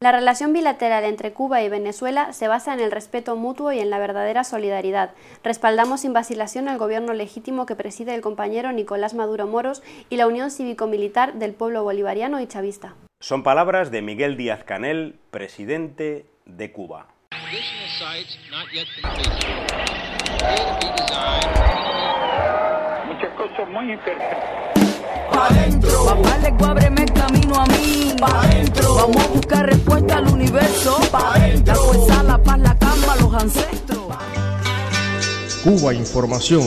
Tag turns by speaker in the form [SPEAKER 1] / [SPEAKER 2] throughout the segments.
[SPEAKER 1] La relación bilateral entre Cuba y Venezuela se basa en el respeto mutuo y en la verdadera solidaridad. Respaldamos sin vacilación el gobierno legítimo que preside el compañero Nicolás Maduro Moros y la unión cívico-militar del pueblo bolivariano y chavista.
[SPEAKER 2] Son palabras de Miguel Díaz-Canel, presidente de Cuba.
[SPEAKER 3] Muchas cosas muy imperfectas.
[SPEAKER 4] Pa' dentro, papá le ábreme el camino a mí. Pa' dentro, vamos a buscar respuesta al universo. Pa' dentro, la fuerza, la paz, la calma, los ancestros.
[SPEAKER 5] Cuba Información.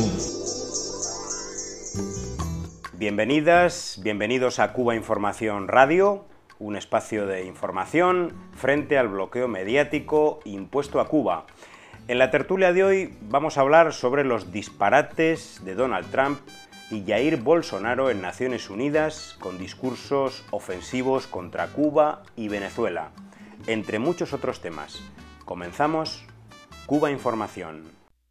[SPEAKER 2] Bienvenidas, bienvenidos a Cuba Información Radio, un espacio de información frente al bloqueo mediático impuesto a Cuba. En la tertulia de hoy vamos a hablar sobre los disparates de Donald Trump y Jair Bolsonaro en Naciones Unidas con discursos ofensivos contra Cuba y Venezuela, entre muchos otros temas. Comenzamos Cuba Información.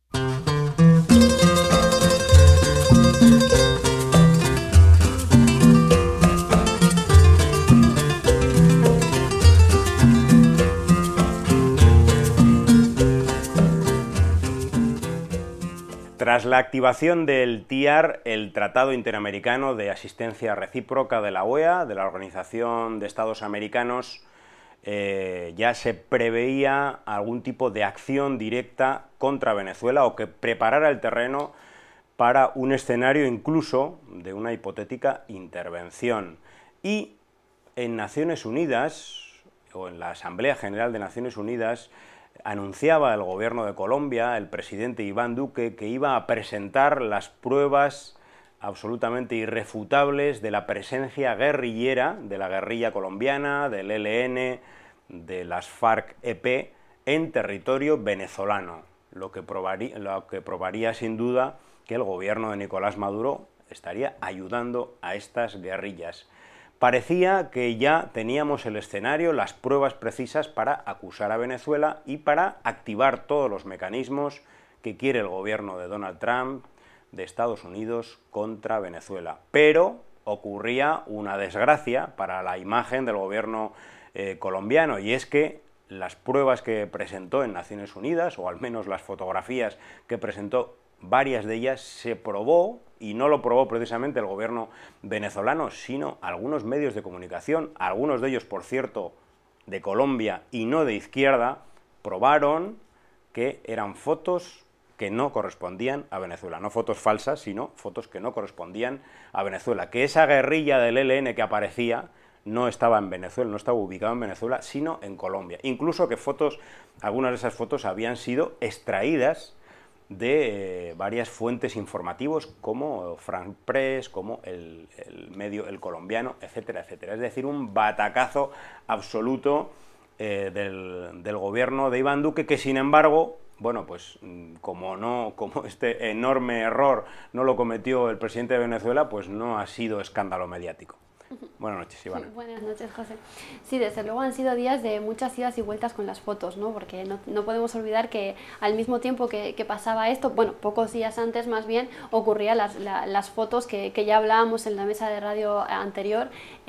[SPEAKER 2] Tras la activación del TIAR, el Tratado Interamericano de Asistencia Recíproca de la OEA, de la Organización de Estados Americanos, ya se preveía algún tipo de acción directa contra Venezuela o que preparara el terreno para un escenario incluso de una hipotética intervención. Y en Naciones Unidas, o en la Asamblea General de Naciones Unidas, anunciaba el gobierno de Colombia, el presidente Iván Duque, que iba a presentar las pruebas absolutamente irrefutables de la presencia guerrillera, de la guerrilla colombiana, del ELN, de las FARC-EP, en territorio venezolano, lo que probaría sin duda que el gobierno de Nicolás Maduro estaría ayudando a estas guerrillas. Parecía que ya teníamos el escenario, las pruebas precisas para acusar a Venezuela y para activar todos los mecanismos que quiere el gobierno de Donald Trump de Estados Unidos contra Venezuela. Pero ocurría una desgracia para la imagen del gobierno colombiano, y es que las pruebas que presentó en Naciones Unidas, o al menos las fotografías que presentó, varias de ellas se probó, y no lo probó precisamente el gobierno venezolano, sino algunos medios de comunicación, algunos de ellos, por cierto, de Colombia y no de izquierda, probaron que eran fotos que no correspondían a Venezuela. No fotos falsas, sino fotos que no correspondían a Venezuela. Que esa guerrilla del ELN que aparecía no estaba en Venezuela, no estaba ubicada en Venezuela, sino en Colombia. Incluso que algunas de esas fotos habían sido extraídas de varias fuentes informativos como Frank Press, como el medio El Colombiano, etcétera, etcétera. Es decir, un batacazo absoluto del gobierno de Iván Duque, que sin embargo, bueno, pues como este enorme error no lo cometió el presidente de Venezuela, pues no ha sido escándalo mediático. Buenas noches, Ivana.
[SPEAKER 1] Buenas noches, José. Sí, desde luego han sido días de muchas idas y vueltas con las fotos, ¿no? Porque no podemos olvidar que al mismo tiempo que pasaba esto, bueno, pocos días antes más bien, ocurrían las fotos que ya hablábamos en la mesa de radio anterior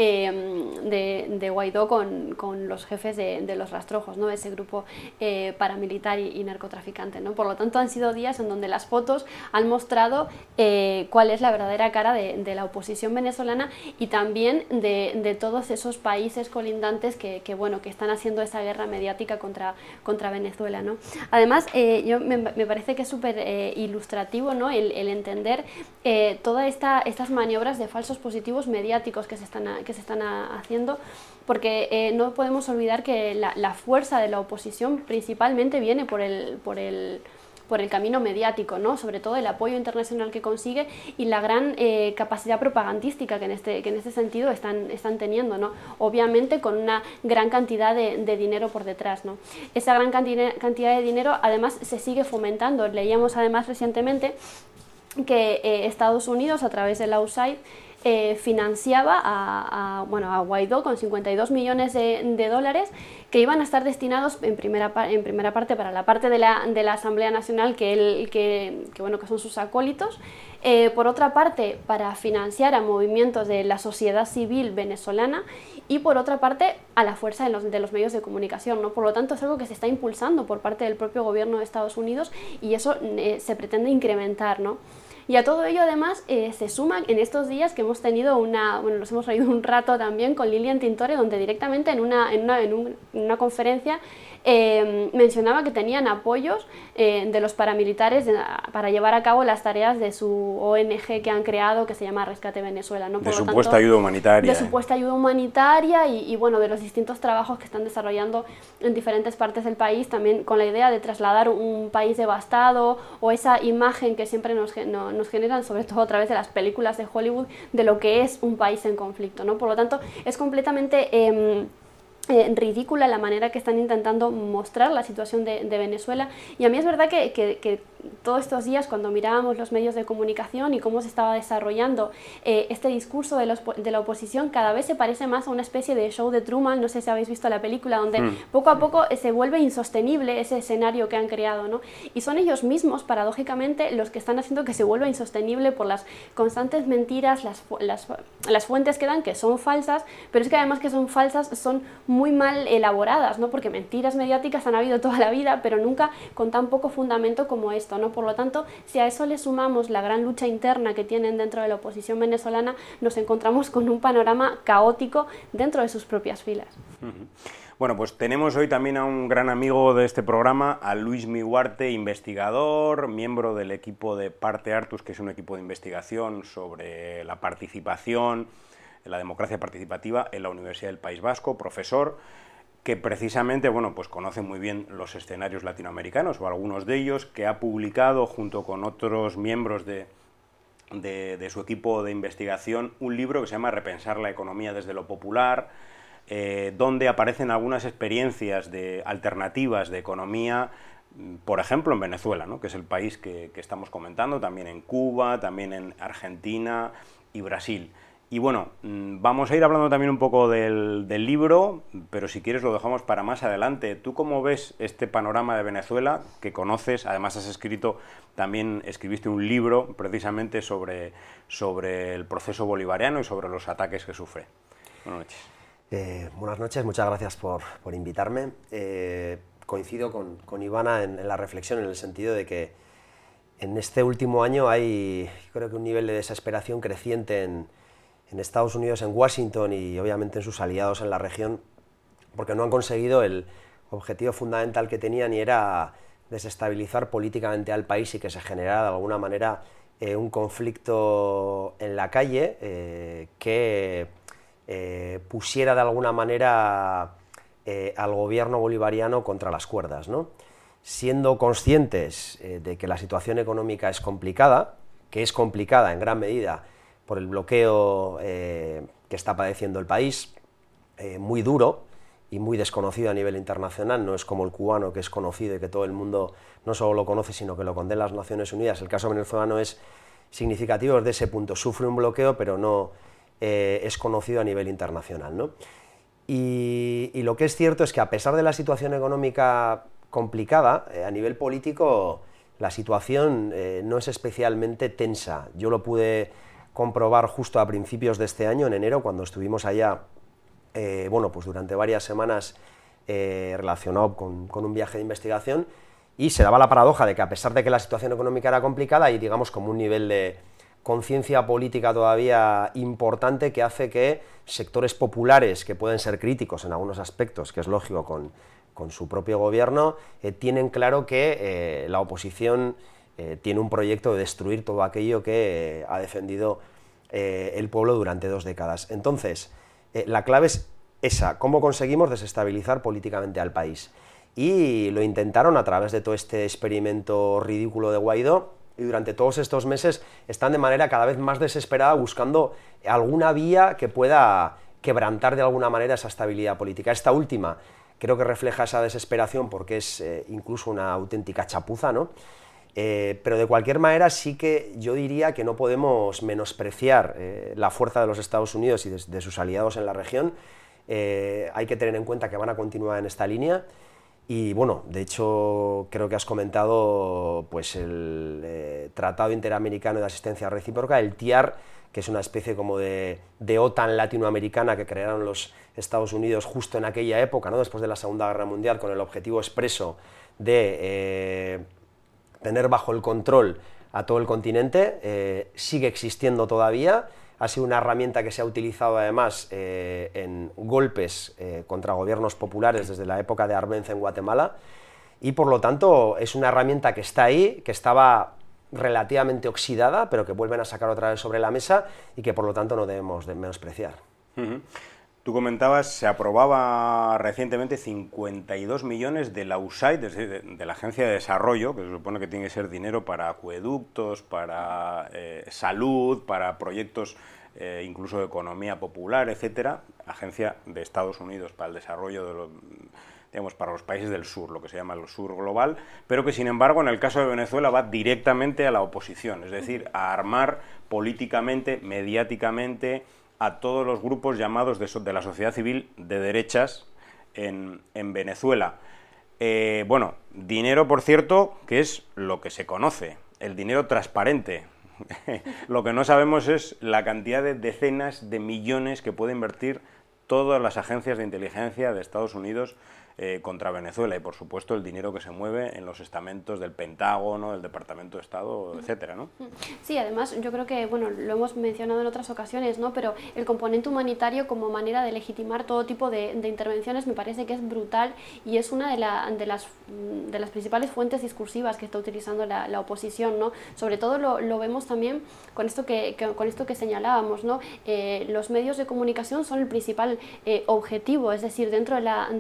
[SPEAKER 1] de Guaidó con los jefes de los rastrojos, ¿no? Ese grupo paramilitar y narcotraficante, ¿no? Por lo tanto, han sido días en donde las fotos han mostrado cuál es la verdadera cara de la oposición venezolana y también de todos esos países colindantes que están haciendo esa guerra mediática contra Venezuela, ¿no? Además, me parece que es súper ilustrativo, ¿no? el entender todas estas maniobras de falsos positivos mediáticos que se están haciendo, porque no podemos olvidar que la fuerza de la oposición principalmente viene por el camino mediático, ¿no? Sobre todo el apoyo internacional que consigue y la gran capacidad propagandística que en este sentido están teniendo, ¿no? Obviamente con una gran cantidad de dinero por detrás, ¿no? Esa gran cantidad de dinero además se sigue fomentando. Leíamos además recientemente que Estados Unidos, a través de la USAID, financiaba a Guaidó con 52 millones de dólares que iban a estar destinados en primera parte para la parte de la Asamblea Nacional que son sus acólitos, por otra parte para financiar a movimientos de la sociedad civil venezolana y por otra parte a la fuerza de los medios de comunicación, ¿no? Por lo tanto es algo que se está impulsando por parte del propio gobierno de Estados Unidos y eso se pretende incrementar, ¿no? Y a todo ello además se suman en estos días que hemos tenido nos hemos reído un rato también con Lilian Tintori, donde directamente en una conferencia mencionaba que tenían apoyos de los paramilitares para llevar a cabo las tareas de su ONG que han creado, que se llama Rescate Venezuela, ¿no?
[SPEAKER 2] De supuesta ayuda humanitaria.
[SPEAKER 1] De supuesta ayuda humanitaria y de los distintos trabajos que están desarrollando en diferentes partes del país, también con la idea de trasladar un país devastado o esa imagen que siempre nos generan, sobre todo a través de las películas de Hollywood, de lo que es un país en conflicto, ¿no? Por lo tanto, es completamente ridícula la manera que están intentando mostrar la situación de Venezuela, y a mí es verdad que todos estos días cuando mirábamos los medios de comunicación y cómo se estaba desarrollando este discurso de la oposición, cada vez se parece más a una especie de show de Truman. No sé si habéis visto la película, donde poco a poco se vuelve insostenible ese escenario que han creado, ¿no? Y son ellos mismos, paradójicamente, los que están haciendo que se vuelva insostenible por las constantes mentiras, las fuentes que dan, que son falsas, pero es que además que son falsas, son muy mal elaboradas, ¿no? Porque mentiras mediáticas han habido toda la vida, pero nunca con tan poco fundamento como esto, ¿no? Por lo tanto, si a eso le sumamos la gran lucha interna que tienen dentro de la oposición venezolana, nos encontramos con un panorama caótico dentro de sus propias filas.
[SPEAKER 2] Bueno, pues tenemos hoy también a un gran amigo de este programa, a Luis Miguarte, investigador, miembro del equipo de Parte Artus, que es un equipo de investigación sobre la participación, la democracia participativa en la Universidad del País Vasco, profesor, que precisamente, pues conoce muy bien los escenarios latinoamericanos, o algunos de ellos, que ha publicado junto con otros miembros de su equipo de investigación un libro que se llama Repensar la economía desde lo popular, donde aparecen algunas experiencias alternativas de economía, por ejemplo en Venezuela, ¿no? Que es el país que estamos comentando, también en Cuba, también en Argentina y Brasil. Y bueno, vamos a ir hablando también un poco del libro, pero si quieres lo dejamos para más adelante. ¿Tú cómo ves este panorama de Venezuela, que conoces? Además también escribiste un libro precisamente sobre el proceso bolivariano y sobre los ataques que sufre. Buenas noches.
[SPEAKER 6] Buenas noches, muchas gracias por invitarme. Coincido con Ivana en la reflexión, en el sentido de que en este último año hay, creo que un nivel de desesperación creciente en Estados Unidos, en Washington y obviamente en sus aliados en la región, porque no han conseguido el objetivo fundamental que tenían, y era desestabilizar políticamente al país y que se generara de alguna manera un conflicto en la calle que pusiera de alguna manera al gobierno bolivariano contra las cuerdas, ¿no? Siendo conscientes de que la situación económica es complicada, que es complicada en gran medida por el bloqueo que está padeciendo el país, muy duro y muy desconocido a nivel internacional, no es como el cubano, que es conocido y que todo el mundo no solo lo conoce, sino que lo condena las Naciones Unidas. El caso venezolano es significativo desde ese punto, sufre un bloqueo, pero no es conocido a nivel internacional, ¿no? Y lo que es cierto es que, a pesar de la situación económica complicada, a nivel político la situación no es especialmente tensa. Yo lo pude comprobar justo a principios de este año, en enero, cuando estuvimos allá, pues durante varias semanas relacionado con un viaje de investigación, y se daba la paradoja de que, a pesar de que la situación económica era complicada, hay, digamos, como un nivel de conciencia política todavía importante que hace que sectores populares, que pueden ser críticos en algunos aspectos, que es lógico con su propio gobierno, tienen claro que la oposición tiene un proyecto de destruir todo aquello que ha defendido el pueblo durante 2 décadas. Entonces, la clave es esa: cómo conseguimos desestabilizar políticamente al país. Y lo intentaron a través de todo este experimento ridículo de Guaidó, y durante todos estos meses están de manera cada vez más desesperada buscando alguna vía que pueda quebrantar de alguna manera esa estabilidad política. Esta última creo que refleja esa desesperación, porque es incluso una auténtica chapuza, ¿no? Pero de cualquier manera sí que yo diría que no podemos menospreciar la fuerza de los Estados Unidos y de sus aliados en la región. Hay que tener en cuenta que van a continuar en esta línea. Y bueno, de hecho creo que has comentado pues, el Tratado Interamericano de Asistencia Recíproca, el TIAR, que es una especie como de OTAN latinoamericana que crearon los Estados Unidos justo en aquella época, ¿no? Después de la Segunda Guerra Mundial, con el objetivo expreso de tener bajo el control a todo el continente. Sigue existiendo todavía, ha sido una herramienta que se ha utilizado además en golpes contra gobiernos populares desde la época de Arbenz en Guatemala, y por lo tanto es una herramienta que está ahí, que estaba relativamente oxidada, pero que vuelven a sacar otra vez sobre la mesa y que por lo tanto no debemos menospreciar.
[SPEAKER 2] Tú comentabas, se aprobaba recientemente 52 millones de la USAID, es decir, de la Agencia de Desarrollo, que se supone que tiene que ser dinero para acueductos, para salud, para proyectos incluso de economía popular, etcétera, Agencia de Estados Unidos para el desarrollo de los, digamos, para los países del sur, lo que se llama el sur global, pero que sin embargo en el caso de Venezuela va directamente a la oposición, es decir, a armar políticamente, mediáticamente, a todos los grupos llamados de la sociedad civil de derechas en Venezuela. Bueno, dinero, por cierto, que es lo que se conoce, el dinero transparente. Lo que no sabemos es la cantidad de decenas de millones que puede invertir todas las agencias de inteligencia de Estados Unidos contra Venezuela, y por supuesto el dinero que se mueve en los estamentos del Pentágono, del Departamento de Estado, etcétera, ¿no?
[SPEAKER 1] Sí, además yo creo que, bueno, lo hemos mencionado en otras ocasiones, ¿no? Pero el componente humanitario como manera de legitimar todo tipo de intervenciones me parece que es brutal, y es una de las principales fuentes discursivas que está utilizando la oposición, ¿no? Sobre todo lo vemos también con esto que señalábamos, ¿no? Los medios de comunicación son el principal objetivo, es decir, dentro de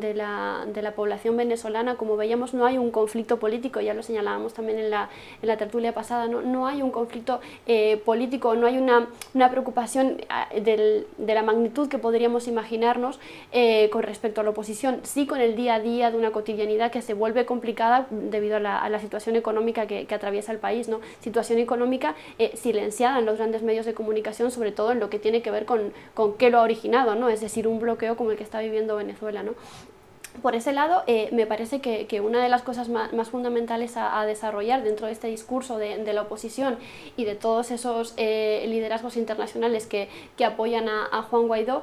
[SPEAKER 1] la población venezolana, como veíamos, no hay un conflicto político, ya lo señalábamos también en la tertulia pasada, no hay un conflicto político, no hay una preocupación de la magnitud que podríamos imaginarnos con respecto a la oposición, sí con el día a día de una cotidianidad que se vuelve complicada debido a la situación económica que atraviesa el país, ¿no? Situación económica silenciada en los grandes medios de comunicación, sobre todo en lo que tiene que ver con qué lo ha originado, ¿no? Es decir, un bloqueo como el que está viviendo Venezuela, ¿no? Por ese lado, me parece que una de las cosas más fundamentales a desarrollar dentro de este discurso de la oposición y de todos esos liderazgos internacionales que apoyan a Juan Guaidó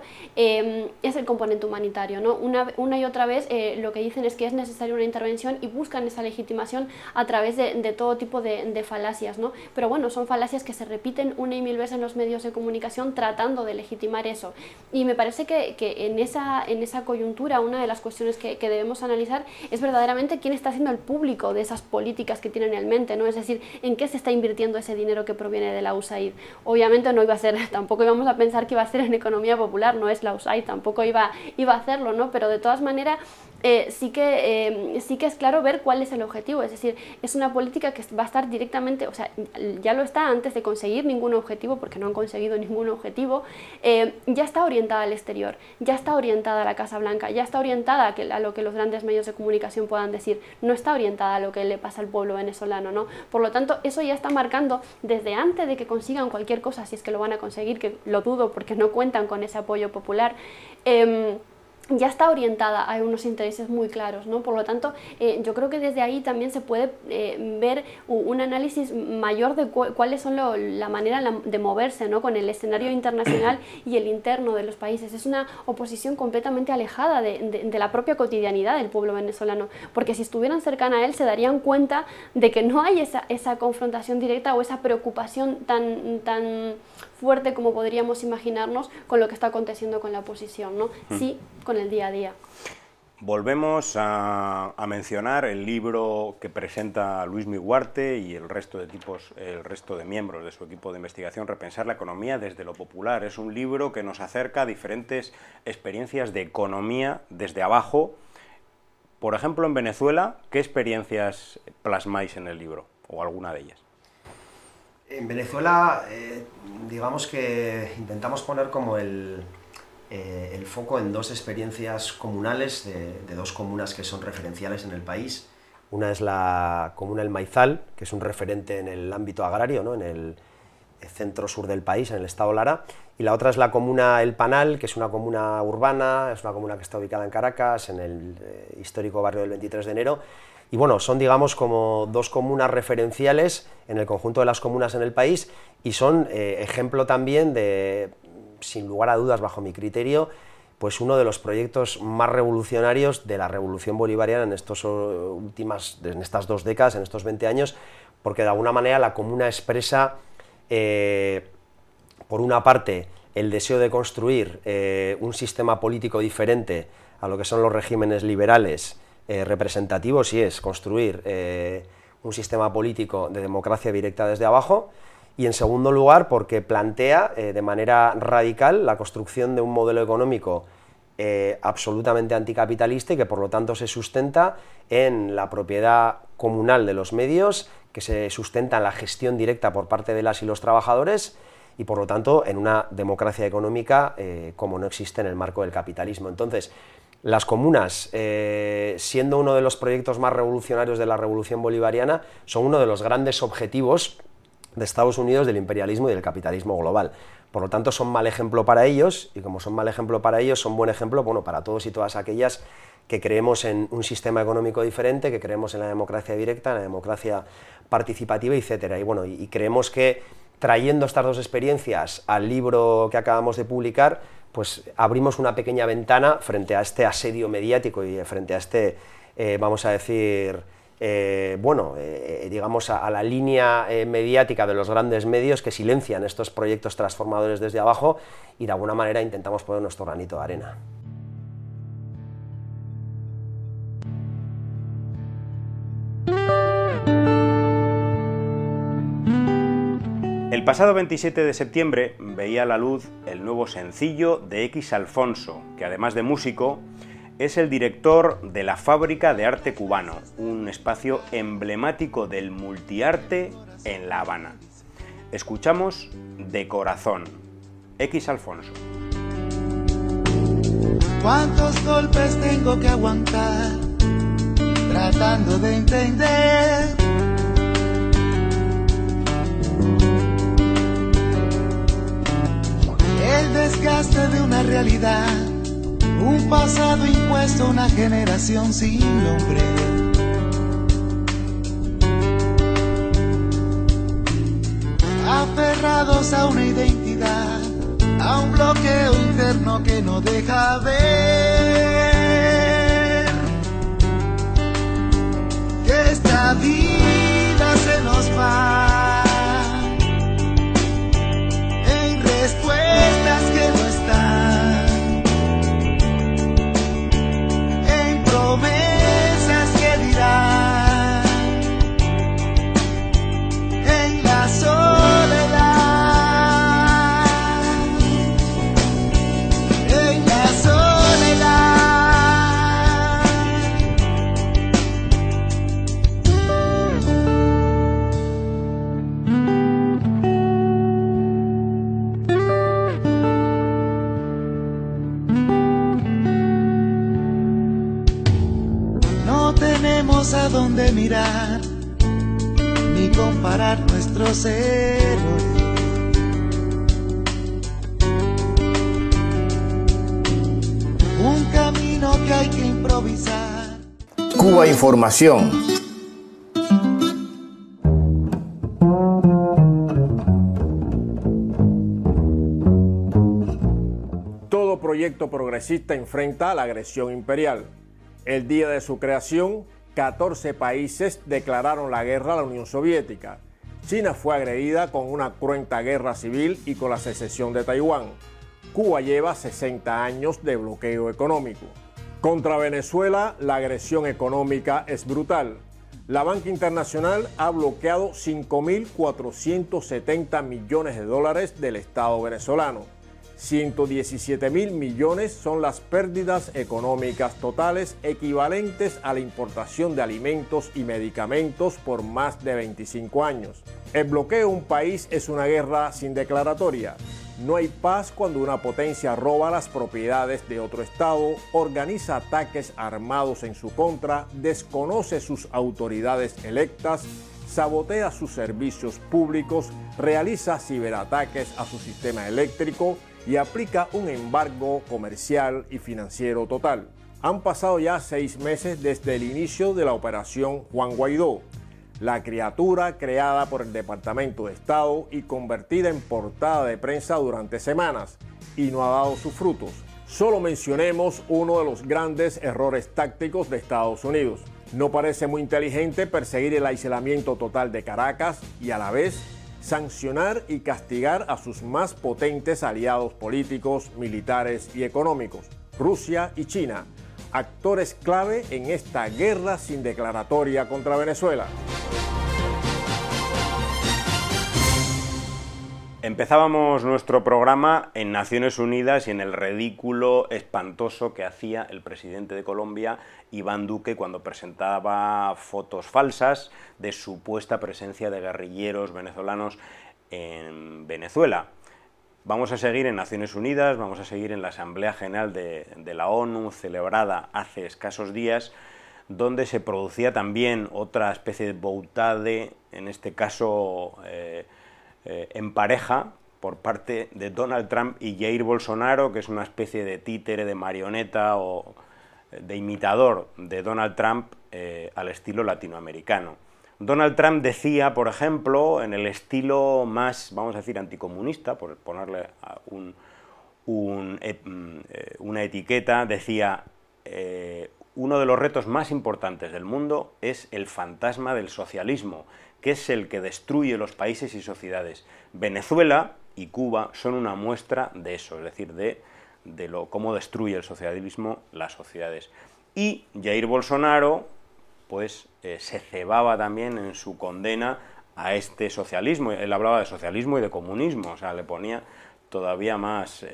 [SPEAKER 1] es el componente humanitario, ¿no? Una y otra vez lo que dicen es que es necesaria una intervención y buscan esa legitimación a través de todo tipo de falacias, ¿no? Pero bueno, son falacias que se repiten una y mil veces en los medios de comunicación tratando de legitimar eso. Y me parece que en esa coyuntura una de las cuestiones que debemos analizar es verdaderamente quién está haciendo el público de esas políticas que tienen en mente, ¿no? Es decir, en qué se está invirtiendo ese dinero que proviene de la USAID. Obviamente no iba a ser, tampoco íbamos a pensar que iba a ser en economía popular, no es la USAID, tampoco iba a hacerlo, ¿no? Pero de todas maneras sí que es claro ver cuál es el objetivo, es decir, es una política que va a estar directamente, o sea, ya lo está antes de conseguir ningún objetivo, porque no han conseguido ningún objetivo, ya está orientada al exterior, ya está orientada a la Casa Blanca, ya está orientada a lo que los grandes medios de comunicación puedan decir, no está orientada a lo que le pasa al pueblo venezolano, ¿no? Por lo tanto, eso ya está marcando desde antes de que consigan cualquier cosa, si es que lo van a conseguir, que lo dudo porque no cuentan con ese apoyo popular, ya está orientada a unos intereses muy claros, ¿no? Por lo tanto, yo creo que desde ahí también se puede ver un análisis mayor de cuáles son la manera de moverse, ¿no? Con el escenario internacional y el interno de los países. Es una oposición completamente alejada de la propia cotidianidad del pueblo venezolano, porque si estuvieran cercana a él se darían cuenta de que no hay esa confrontación directa o esa preocupación tan fuerte como podríamos imaginarnos con lo que está aconteciendo con la oposición, ¿no? Sí, con el día a día.
[SPEAKER 2] Volvemos a mencionar el libro que presenta Luis Miguarte y el resto de miembros de su equipo de investigación, Repensar la economía desde lo popular. Es un libro que nos acerca a diferentes experiencias de economía desde abajo. Por ejemplo, en Venezuela, ¿qué experiencias plasmáis en el libro? O alguna de ellas.
[SPEAKER 6] En Venezuela, digamos que intentamos poner como el foco en dos experiencias comunales de dos comunas que son referenciales en el país. Una es la comuna El Maizal, que es un referente en el ámbito agrario, ¿no?, en el centro-sur del país, en el estado Lara, y la otra es la comuna El Panal, que es una comuna urbana, es una comuna que está ubicada en Caracas, en el histórico barrio del 23 de enero, y bueno, son, digamos, como dos comunas referenciales en el conjunto de las comunas en el país, y son ejemplo también de, sin lugar a dudas, bajo mi criterio, pues uno de los proyectos más revolucionarios de la revolución bolivariana en estas 2 décadas, en estos 20 años, porque de alguna manera la comuna expresa, por una parte, el deseo de construir un sistema político diferente a lo que son los regímenes liberales representativos, y es construir un sistema político de democracia directa desde abajo, y en segundo lugar porque plantea de manera radical la construcción de un modelo económico absolutamente anticapitalista y que por lo tanto se sustenta en la propiedad comunal de los medios, que se sustenta en la gestión directa por parte de las y los trabajadores y por lo tanto en una democracia económica como no existe en el marco del capitalismo. Entonces, las comunas, siendo uno de los proyectos más revolucionarios de la revolución bolivariana, son uno de los grandes objetivos de Estados Unidos, del imperialismo y del capitalismo global. Por lo tanto, son mal ejemplo para ellos, y como son mal ejemplo para ellos, son buen ejemplo, bueno, para todos y todas aquellas que creemos en un sistema económico diferente, que creemos en la democracia directa, en la democracia participativa, etcétera. Y bueno, y creemos que trayendo estas dos experiencias al libro que acabamos de publicar, pues abrimos una pequeña ventana frente a este asedio mediático y frente a este, vamos a decir, digamos a la línea mediática de los grandes medios que silencian estos proyectos transformadores desde abajo, y de alguna manera intentamos poner nuestro granito de arena.
[SPEAKER 2] El pasado 27 de septiembre veía la luz el nuevo sencillo de X Alfonso, que además de músico, es el director de la Fábrica de Arte Cubano, un espacio emblemático del multiarte en La Habana. Escuchamos De Corazón, X Alfonso.
[SPEAKER 7] ¿Cuántos golpes tengo que aguantar tratando de entender? El desgaste de una realidad, un pasado impuesto a una generación sin nombre. Aferrados a una identidad, a un bloqueo interno que no deja ver que esta vida se nos va en respuestas que no están, en promesas que dirán, en la soledad, en la soledad. No tenemos a dónde mirar ni comparar nuestros héroes. Un camino que hay que improvisar.
[SPEAKER 8] Cuba Información.
[SPEAKER 5] Todo proyecto progresista enfrenta la agresión imperial. El día de su creación, 14 países declararon la guerra a la Unión Soviética. China fue agredida con una cruenta guerra civil y con la secesión de Taiwán. Cuba lleva 60 años de bloqueo económico. Contra Venezuela, la agresión económica es brutal. La banca internacional ha bloqueado 5.470 millones de dólares del Estado venezolano. 117.000 millones son las pérdidas económicas totales equivalentes a la importación de alimentos y medicamentos por más de 25 años. El bloqueo de un país es una guerra sin declaratoria. No hay paz cuando una potencia roba las propiedades de otro Estado, organiza ataques armados en su contra, desconoce sus autoridades electas, sabotea sus servicios públicos, realiza ciberataques a su sistema eléctrico y aplica un embargo comercial y financiero total. Han pasado ya 6 meses desde el inicio de la operación Juan Guaidó, la criatura creada por el Departamento de Estado y convertida en portada de prensa durante semanas, y no ha dado sus frutos. Solo mencionemos uno de los grandes errores tácticos de Estados Unidos. No parece muy inteligente perseguir el aislamiento total de Caracas y a la vez sancionar y castigar a sus más potentes aliados políticos, militares y económicos, Rusia y China, actores clave en esta guerra sin declaratoria contra Venezuela.
[SPEAKER 2] Empezábamos nuestro programa en Naciones Unidas y en el ridículo espantoso que hacía el presidente de Colombia, Iván Duque, cuando presentaba fotos falsas de supuesta presencia de guerrilleros venezolanos en Venezuela. Vamos a seguir en Naciones Unidas, vamos a seguir en la Asamblea General de la ONU, celebrada hace escasos días, donde se producía también otra especie de boutade, en este caso en pareja, por parte de Donald Trump y Jair Bolsonaro, que es una especie de títere, de marioneta o de imitador de Donald Trump al estilo latinoamericano. Donald Trump decía, por ejemplo, en el estilo más, vamos a decir, anticomunista, por ponerle una etiqueta, decía: uno de los retos más importantes del mundo es el fantasma del socialismo, que es el que destruye los países y sociedades. Venezuela y Cuba son una muestra de eso, es decir, de cómo destruye el socialismo las sociedades. Y Jair Bolsonaro, pues, se cebaba también en su condena a este socialismo. Él hablaba de socialismo y de comunismo, o sea, le ponía todavía más,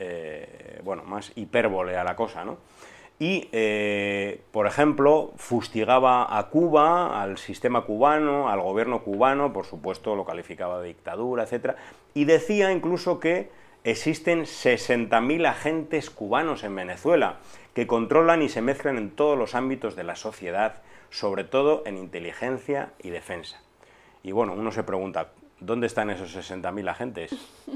[SPEAKER 2] más hipérbole a la cosa, ¿no? Y, por ejemplo, fustigaba a Cuba, al sistema cubano, al gobierno cubano, por supuesto lo calificaba de dictadura, etc. Y decía incluso que existen 60.000 agentes cubanos en Venezuela, que controlan y se mezclan en todos los ámbitos de la sociedad, sobre todo en inteligencia y defensa. Y bueno, uno se pregunta, ¿dónde están esos 60.000 agentes?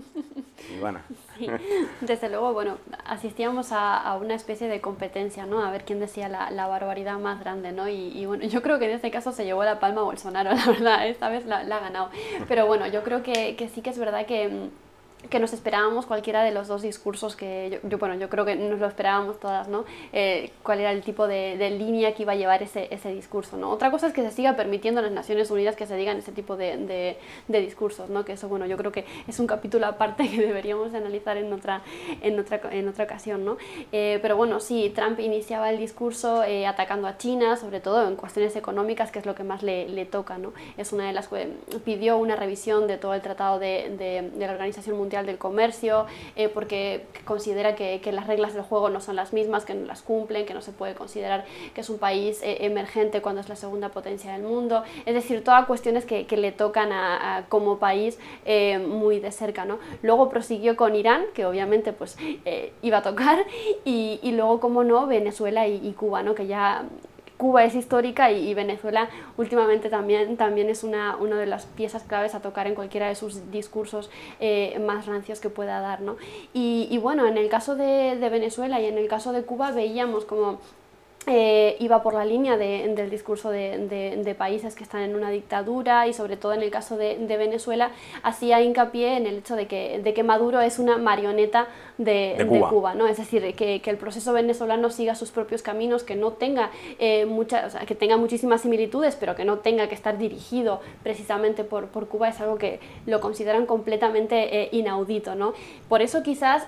[SPEAKER 2] Ivana.
[SPEAKER 1] Sí, desde luego, bueno, asistíamos a una especie de competencia, ¿no? A ver quién decía la barbaridad más grande, ¿no? Y bueno, yo creo que en este caso se llevó la palma Bolsonaro, la verdad, esta vez la ha ganado. Pero bueno, yo creo que sí que es verdad que nos esperábamos cualquiera de los dos discursos que yo creo que nos lo esperábamos todas, ¿no? Cuál era el tipo de línea que iba a llevar ese discurso, ¿no? Otra cosa es que se siga permitiendo en las Naciones Unidas que se digan ese tipo de discursos, ¿no? Que eso, bueno, yo creo que es un capítulo aparte que deberíamos analizar en otra ocasión, ¿no? Pero bueno, sí, Trump iniciaba el discurso atacando a China, sobre todo en cuestiones económicas, que es lo que más le toca, ¿no? Es una de las que pidió una revisión de todo el tratado de la Organización Mundial del Comercio, porque considera que las reglas del juego no son las mismas, que no las cumplen, que no se puede considerar que es un país emergente cuando es la segunda potencia del mundo. Es decir, todas cuestiones que le tocan como país muy de cerca, ¿no? Luego prosiguió con Irán, que obviamente pues iba a tocar, y luego, como no, Venezuela y Cuba, ¿no? Que ya Cuba es histórica y Venezuela últimamente también es una de las piezas claves a tocar en cualquiera de sus discursos más rancios que pueda dar, ¿no? Y bueno, en el caso de Venezuela y en el caso de Cuba veíamos como iba por la línea del discurso de países que están en una dictadura, y sobre todo en el caso de Venezuela hacía hincapié en el hecho de que Maduro es una marioneta de Cuba, ¿no? Es decir, que el proceso venezolano siga sus propios caminos, que no tenga que tenga muchísimas similitudes, pero que no tenga que estar dirigido precisamente por Cuba, es algo que lo consideran completamente inaudito, ¿no? Por eso quizás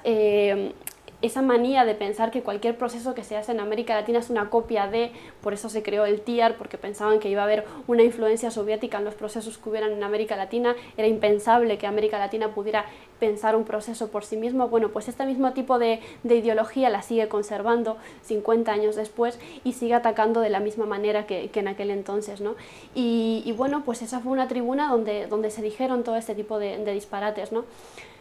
[SPEAKER 1] esa manía de pensar que cualquier proceso que se hace en América Latina es una copia por eso se creó el TIAR, porque pensaban que iba a haber una influencia soviética en los procesos que hubieran en América Latina, era impensable que América Latina pudiera pensar un proceso por sí mismo. Bueno, pues este mismo tipo de ideología la sigue conservando 50 años después y sigue atacando de la misma manera que en aquel entonces, ¿no? Y bueno, pues esa fue una tribuna donde se dijeron todo este tipo de disparates, ¿no?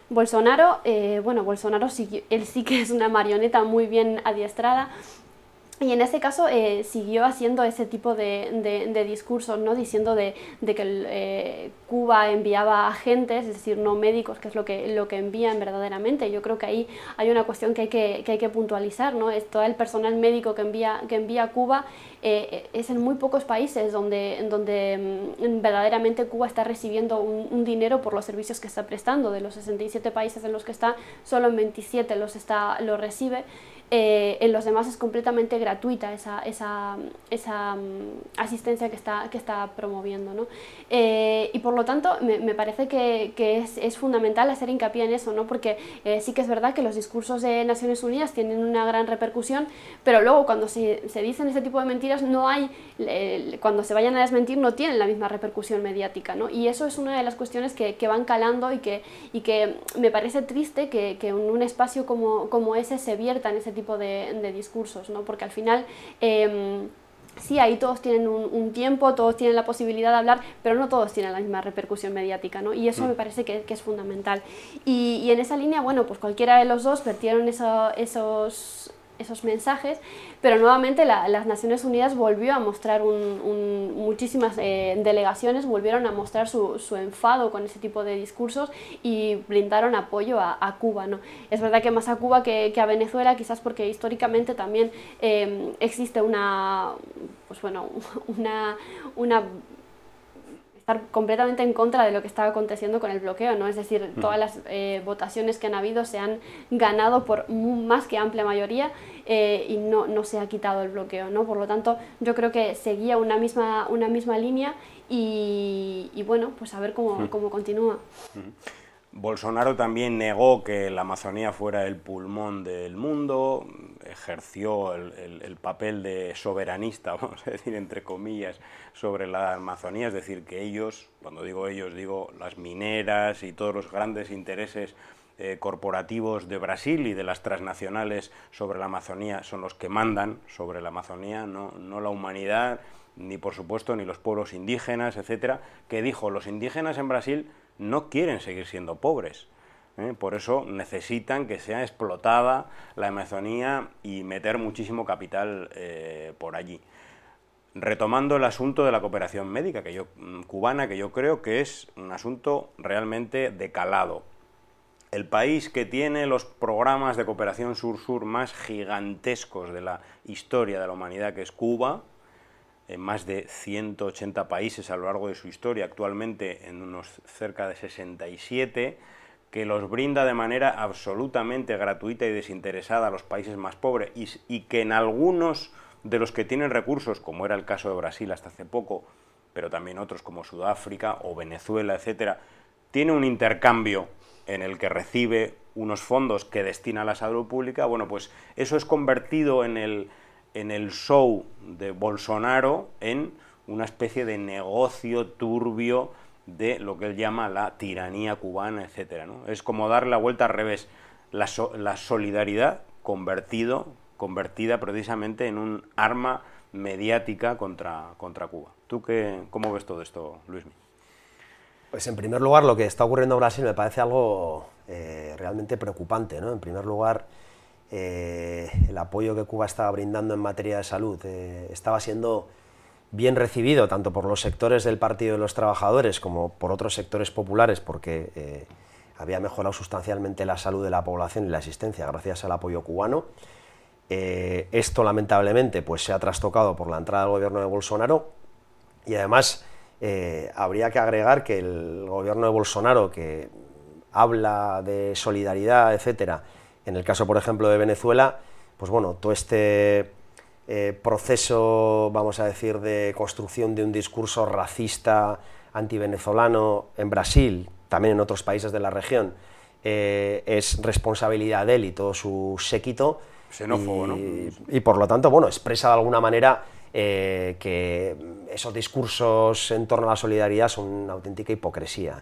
[SPEAKER 1] Bolsonaro, Bolsonaro él sí que es una marioneta muy bien adiestrada. Y en ese caso siguió haciendo ese tipo de discursos, ¿no? Diciendo de que Cuba enviaba agentes, es decir, no médicos, que es lo que envían verdaderamente. Yo creo que ahí hay una cuestión que hay que puntualizar, ¿no? Es todo el personal médico que envía a Cuba es en muy pocos países donde verdaderamente Cuba está recibiendo un dinero por los servicios que está prestando. De los 67 países en los que está, solo en 27 lo recibe. En los demás es completamente gratuita esa asistencia que está promoviendo, ¿no? Y por lo tanto me parece que es fundamental hacer hincapié en eso, ¿no? Porque sí que es verdad que los discursos de Naciones Unidas tienen una gran repercusión, pero luego cuando se dicen ese tipo de mentiras no hay, cuando se vayan a desmentir no tienen la misma repercusión mediática, ¿no? Y eso es una de las cuestiones que van calando y que me parece triste que en un espacio como ese se viertan ese tipo de discursos, ¿no? Porque al final sí, ahí todos tienen un tiempo, todos tienen la posibilidad de hablar, pero no todos tienen la misma repercusión mediática, ¿no? Y eso me parece que es fundamental. Y en esa línea, bueno, pues cualquiera de los dos vertieron esos mensajes, pero nuevamente las Naciones Unidas volvió a mostrar muchísimas delegaciones volvieron a mostrar su enfado con ese tipo de discursos y brindaron apoyo a Cuba, ¿no? Es verdad que más a Cuba que a Venezuela, quizás porque históricamente también existe estar completamente en contra de lo que estaba aconteciendo con el bloqueo, ¿no? Es decir, todas las votaciones que han habido se han ganado por más que amplia mayoría y no se ha quitado el bloqueo, ¿no? Por lo tanto, yo creo que seguía una misma línea y bueno, pues a ver cómo continúa.
[SPEAKER 2] Bolsonaro también negó que la Amazonía fuera el pulmón del mundo, ejerció el papel de soberanista, vamos a decir, entre comillas, sobre la Amazonía, es decir, que ellos, cuando digo ellos, digo las mineras y todos los grandes intereses corporativos de Brasil y de las transnacionales sobre la Amazonía son los que mandan sobre la Amazonía, no la humanidad, ni por supuesto ni los pueblos indígenas, etcétera, que dijo, los indígenas en Brasil no quieren seguir siendo pobres, por eso necesitan que sea explotada la Amazonía y meter muchísimo capital por allí. Retomando el asunto de la cooperación médica cubana, que yo creo que es un asunto realmente de calado. El país que tiene los programas de cooperación sur-sur más gigantescos de la historia de la humanidad, que es Cuba, en más de 180 países a lo largo de su historia, actualmente en unos cerca de 67, que los brinda de manera absolutamente gratuita y desinteresada a los países más pobres y que en algunos de los que tienen recursos, como era el caso de Brasil hasta hace poco, pero también otros como Sudáfrica o Venezuela, etcétera, tiene un intercambio en el que recibe unos fondos que destina a la salud pública. Bueno, pues eso es convertido en el show de Bolsonaro en una especie de negocio turbio de lo que él llama la tiranía cubana, etcétera, ¿no? Es como dar la vuelta al revés, la solidaridad convertida precisamente en un arma mediática contra Cuba. ¿Tú cómo ves todo esto, Luismi?
[SPEAKER 6] Pues en primer lugar, lo que está ocurriendo en Brasil me parece algo realmente preocupante, ¿no? En primer lugar, el apoyo que Cuba estaba brindando en materia de salud estaba siendo bien recibido tanto por los sectores del Partido de los Trabajadores como por otros sectores populares, porque había mejorado sustancialmente la salud de la población y la asistencia gracias al apoyo cubano. Esto lamentablemente pues se ha trastocado por la entrada del gobierno de Bolsonaro y además habría que agregar que el gobierno de Bolsonaro, que habla de solidaridad, etcétera, en el caso por ejemplo de Venezuela, pues bueno, todo este proceso, vamos a decir, de construcción de un discurso racista antivenezolano en Brasil, también en otros países de la región, es responsabilidad de él y todo su séquito.
[SPEAKER 2] Xenófobo, ¿no?
[SPEAKER 6] Y por lo tanto, bueno, expresa de alguna manera que esos discursos en torno a la solidaridad son una auténtica hipocresía.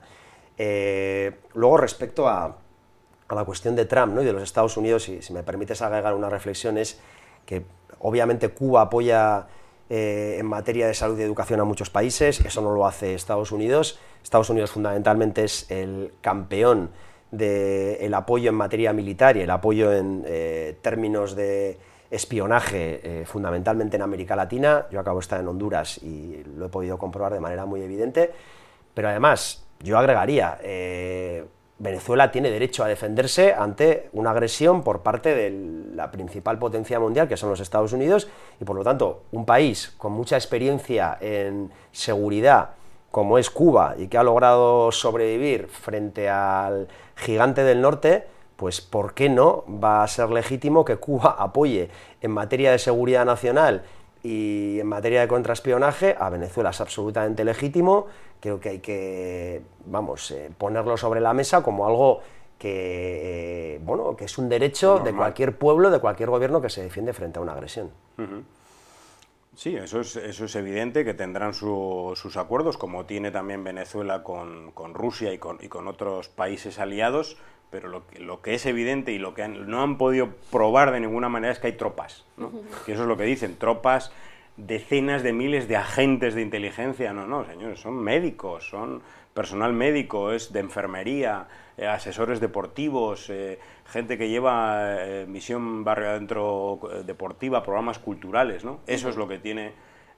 [SPEAKER 6] Luego, respecto a la cuestión de Trump, ¿no?, y de los Estados Unidos, si me permites agregar una reflexión, es que obviamente Cuba apoya en materia de salud y educación a muchos países, eso no lo hace Estados Unidos. Estados Unidos fundamentalmente es el campeón del apoyo en materia militar y el apoyo en términos de espionaje, fundamentalmente en América Latina. Yo acabo de estar en Honduras y lo he podido comprobar de manera muy evidente, pero además yo agregaría, Venezuela tiene derecho a defenderse ante una agresión por parte de la principal potencia mundial, que son los Estados Unidos, y por lo tanto un país con mucha experiencia en seguridad como es Cuba y que ha logrado sobrevivir frente al gigante del norte, pues ¿por qué no va a ser legítimo que Cuba apoye en materia de seguridad nacional y en materia de contraespionaje a Venezuela? Es absolutamente legítimo. Creo que hay que, ponerlo sobre la mesa como algo que, que es un derecho normal de cualquier pueblo, de cualquier gobierno que se defiende frente a una agresión.
[SPEAKER 2] Uh-huh. Sí, eso es evidente, que tendrán sus acuerdos, como tiene también Venezuela con Rusia y con otros países aliados, pero lo que es evidente y lo que no han podido probar de ninguna manera es que hay tropas, ¿no? Que eso es lo que dicen, tropas, decenas de miles de agentes de inteligencia. No, señores, son médicos, son personal médico, es de enfermería, asesores deportivos, gente que lleva misión barrio adentro deportiva, programas culturales, ¿no? Eso es lo que tiene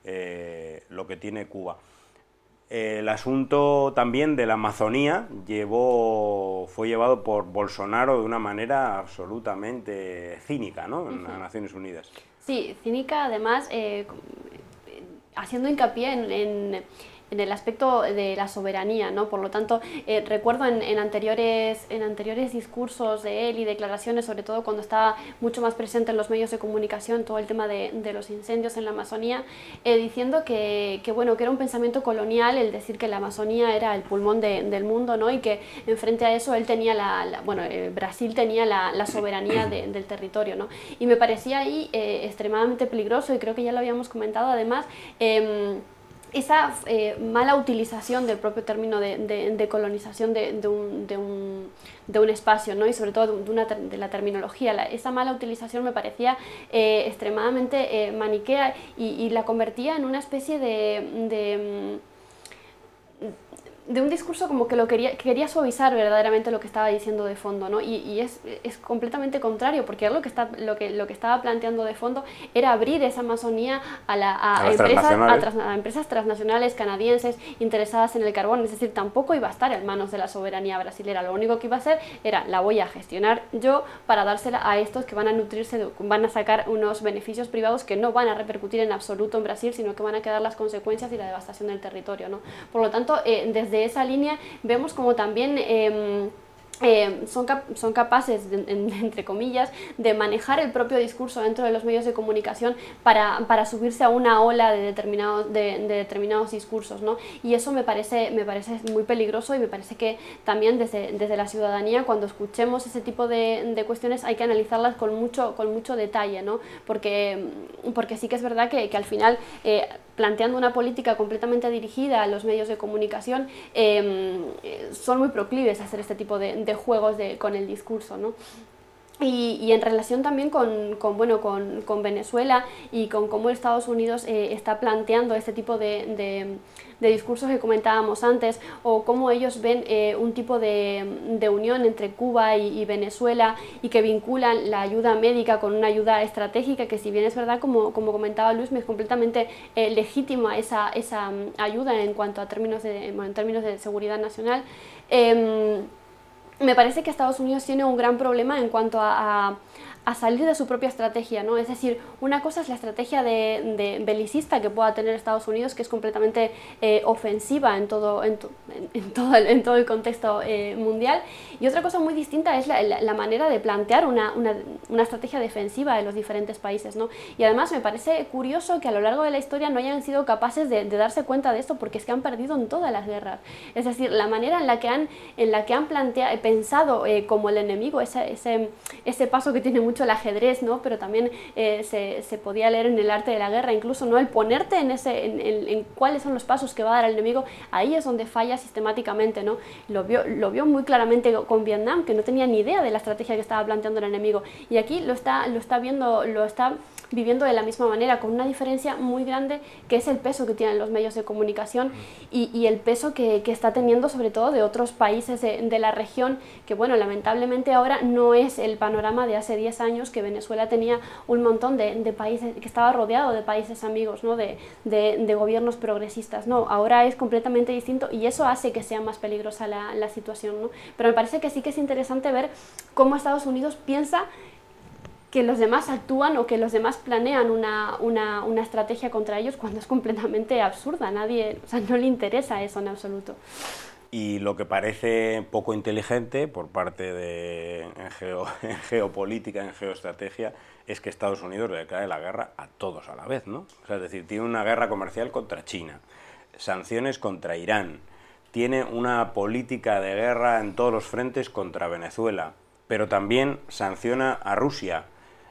[SPEAKER 2] Cuba. El asunto también de la Amazonía fue llevado por Bolsonaro de una manera absolutamente cínica, ¿no? En las Naciones Unidas.
[SPEAKER 1] Sí, cínica, además, haciendo hincapié en el aspecto de la soberanía, ¿no? Por lo tanto, recuerdo en anteriores discursos de él y declaraciones, sobre todo cuando estaba mucho más presente en los medios de comunicación, todo el tema de los incendios en la Amazonía, diciendo que era un pensamiento colonial el decir que la Amazonía era el pulmón del mundo, ¿no? Y que enfrente a eso él tenía Brasil tenía la soberanía del territorio, ¿no? Y me parecía ahí extremadamente peligroso, y creo que ya lo habíamos comentado además, esa mala utilización del propio término de colonización de un espacio, ¿no? Y sobre todo de la terminología. Esa mala utilización me parecía extremadamente maniquea y la convertía en una especie de un discurso como que quería suavizar verdaderamente lo que estaba diciendo de fondo, ¿no? Y es completamente contrario, porque lo que estaba planteando de fondo era abrir esa Amazonía a empresas transnacionales canadienses interesadas en el carbón. Es decir, tampoco iba a estar en manos de la soberanía brasilera. Lo único que iba a hacer era, la voy a gestionar yo para dársela a estos que van a nutrirse, van a sacar unos beneficios privados que no van a repercutir en absoluto en Brasil, sino que van a quedar las consecuencias y la devastación del territorio, ¿no? Por lo tanto, desde esa línea vemos como también son capaces, entre comillas, de manejar el propio discurso dentro de los medios de comunicación para subirse a una ola de determinados discursos, ¿no? Y eso me parece muy peligroso, y me parece que también desde la ciudadanía, cuando escuchemos ese tipo de cuestiones, hay que analizarlas con mucho detalle, ¿no? Porque sí que es verdad que al final, planteando una política completamente dirigida a los medios de comunicación, son muy proclives a hacer este tipo de juegos con el discurso, ¿no? Y en relación también con Venezuela y con cómo Estados Unidos está planteando este tipo de discursos que comentábamos antes, o cómo ellos ven un tipo de unión entre Cuba y Venezuela, y que vinculan la ayuda médica con una ayuda estratégica, que si bien es verdad, como comentaba Luis, es completamente legítima esa ayuda en cuanto a términos de seguridad nacional. Me parece que Estados Unidos tiene un gran problema en cuanto a salir de su propia estrategia, ¿no? Es decir, una cosa es la estrategia de belicista que pueda tener Estados Unidos, que es completamente ofensiva en todo el contexto mundial, y otra cosa muy distinta es la manera de plantear una estrategia defensiva de los diferentes países, ¿no? Y además me parece curioso que a lo largo de la historia no hayan sido capaces de darse cuenta de esto, porque es que han perdido en todas las guerras. Es decir, la manera en la que han pensado como el enemigo, ese paso que tiene mucho el ajedrez, ¿no? Pero también se podía leer en el arte de la guerra, incluso, ¿no? El ponerte en cuáles son los pasos que va a dar el enemigo, ahí es donde falla sistemáticamente, ¿no? Lo vio muy claramente con Vietnam, que no tenía ni idea de la estrategia que estaba planteando el enemigo, y aquí lo está viviendo de la misma manera, con una diferencia muy grande que es el peso que tienen los medios de comunicación y el peso que está teniendo sobre todo de otros países de la región, que bueno, lamentablemente ahora no es el panorama de hace 10 años, que Venezuela tenía un montón de países, que estaba rodeado de países amigos, ¿no? de gobiernos progresistas. No, ahora es completamente distinto y eso hace que sea más peligrosa la situación, ¿no? Pero me parece que sí que es interesante ver cómo Estados Unidos piensa que los demás actúan o que los demás planean una estrategia contra ellos cuando es completamente absurda. Nadie, o sea, no le interesa eso en absoluto.
[SPEAKER 2] Y lo que parece poco inteligente por parte de en geopolítica, en geoestrategia, es que Estados Unidos le declare la guerra a todos a la vez, ¿no? O sea, es decir, tiene una guerra comercial contra China, sanciones contra Irán, tiene una política de guerra en todos los frentes contra Venezuela, pero también sanciona a Rusia.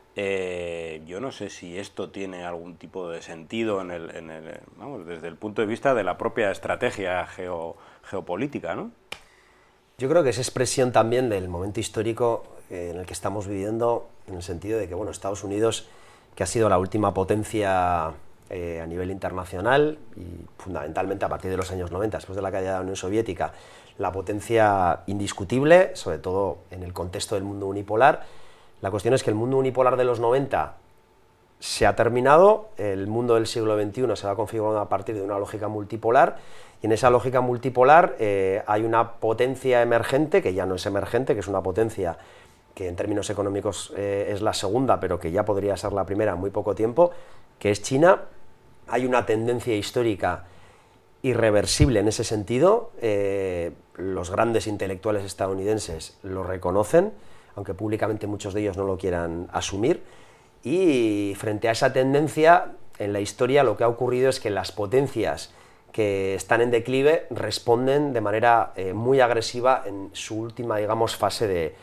[SPEAKER 2] Yo no sé si esto tiene algún tipo de sentido vamos, desde el punto de vista de la propia estrategia geopolítica, ¿no?
[SPEAKER 6] Yo creo que es expresión también del momento histórico en el que estamos viviendo, en el sentido de que, bueno, Estados Unidos, que ha sido la última potencia a nivel internacional y fundamentalmente a partir de los años 90, después de la caída de la Unión Soviética, la potencia indiscutible, sobre todo en el contexto del mundo unipolar. La cuestión es que el mundo unipolar de los 90 se ha terminado, el mundo del siglo XXI se va configurando a partir de una lógica multipolar, y en esa lógica multipolar hay una potencia emergente, que ya no es emergente, que es una potencia que en términos económicos es la segunda, pero que ya podría ser la primera en muy poco tiempo, que es China. Hay una tendencia histórica irreversible en ese sentido, los grandes intelectuales estadounidenses lo reconocen, aunque públicamente muchos de ellos no lo quieran asumir, y frente a esa tendencia, en la historia lo que ha ocurrido es que las potencias que están en declive responden de manera muy agresiva en su última, digamos, fase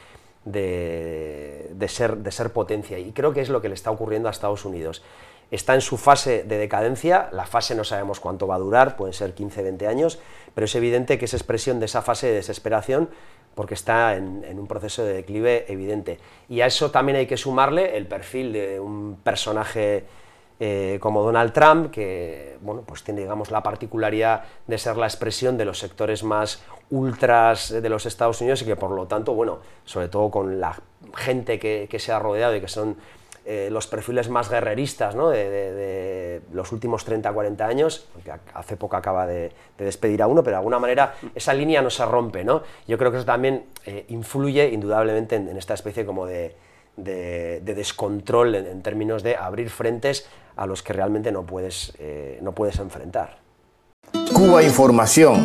[SPEAKER 6] de ser potencia, y creo que es lo que le está ocurriendo a Estados Unidos. Está en su fase de decadencia, la fase no sabemos cuánto va a durar, pueden ser 15, 20 años, pero es evidente que es expresión de esa fase de desesperación, porque está en un proceso de declive evidente. Y a eso también hay que sumarle el perfil de un personaje como Donald Trump, que bueno, pues tiene, digamos, la particularidad de ser la expresión de los sectores más ultras de los Estados Unidos y que, por lo tanto, bueno, sobre todo con la gente que se ha rodeado y que son los perfiles más guerreristas, ¿no? de los últimos 30-40 años, porque hace poco acaba de despedir a uno, pero de alguna manera esa línea no se rompe, ¿no? Yo creo que eso también influye indudablemente en esta especie como de descontrol en términos de abrir frentes a los que realmente no puedes enfrentar.
[SPEAKER 8] Cuba Información.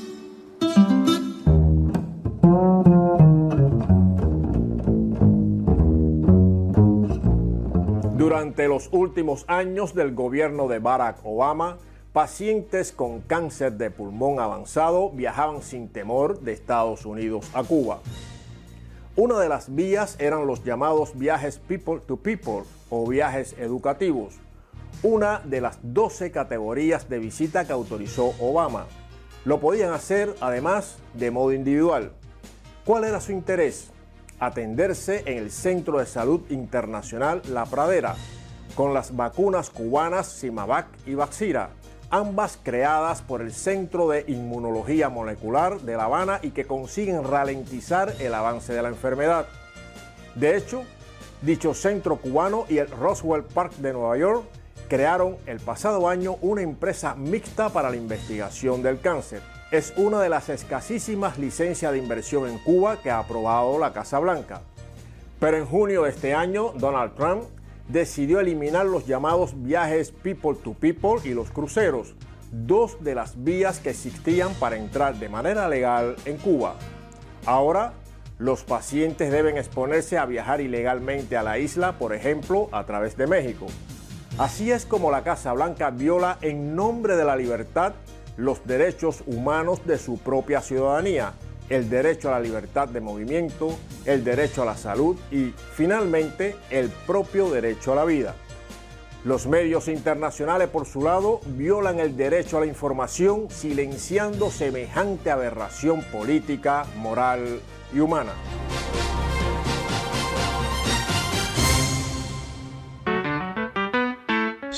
[SPEAKER 5] Durante los últimos años del gobierno de Barack Obama, pacientes con cáncer de pulmón avanzado viajaban sin temor de Estados Unidos a Cuba. Una de las vías eran los llamados viajes people to people o viajes educativos, una de las 12 categorías de visita que autorizó Obama. Lo podían hacer, además, de modo individual. ¿Cuál era su interés? Atenderse en el Centro de Salud Internacional La Pradera, con las vacunas cubanas Sinovac y Vaxira, ambas creadas por el Centro de Inmunología Molecular de La Habana y que consiguen ralentizar el avance de la enfermedad. De hecho, dicho centro cubano y el Roswell Park de Nueva York crearon el pasado año una empresa mixta para la investigación del cáncer. Es una de las escasísimas licencias de inversión en Cuba que ha aprobado la Casa Blanca. Pero en junio de este año, Donald Trump decidió eliminar los llamados viajes people to people y los cruceros, dos de las vías que existían para entrar de manera legal en Cuba. Ahora, los pacientes deben exponerse a viajar ilegalmente a la isla, por ejemplo, a través de México. Así es como la Casa Blanca viola en nombre de la libertad los derechos humanos de su propia ciudadanía, el derecho a la libertad de movimiento, el derecho a la salud y, finalmente, el propio derecho a la vida. Los medios internacionales, por su lado, violan el derecho a la información silenciando semejante aberración política, moral y humana.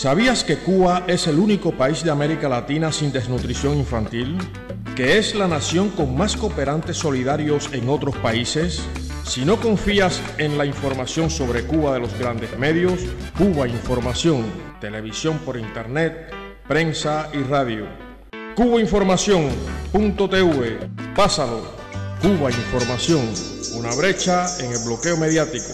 [SPEAKER 9] ¿Sabías que Cuba es el único país de América Latina sin desnutrición infantil? ¿Que es la nación con más cooperantes solidarios en otros países? Si no confías en la información sobre Cuba de los grandes medios, Cuba Información, televisión por internet, prensa y radio. cubainformación.tv, pásalo. Cuba Información, una brecha en el bloqueo mediático.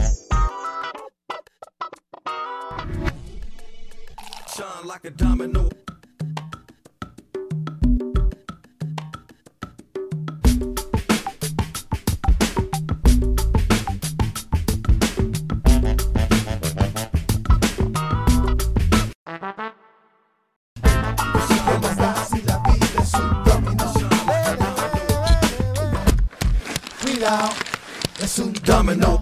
[SPEAKER 7] Es un dominó.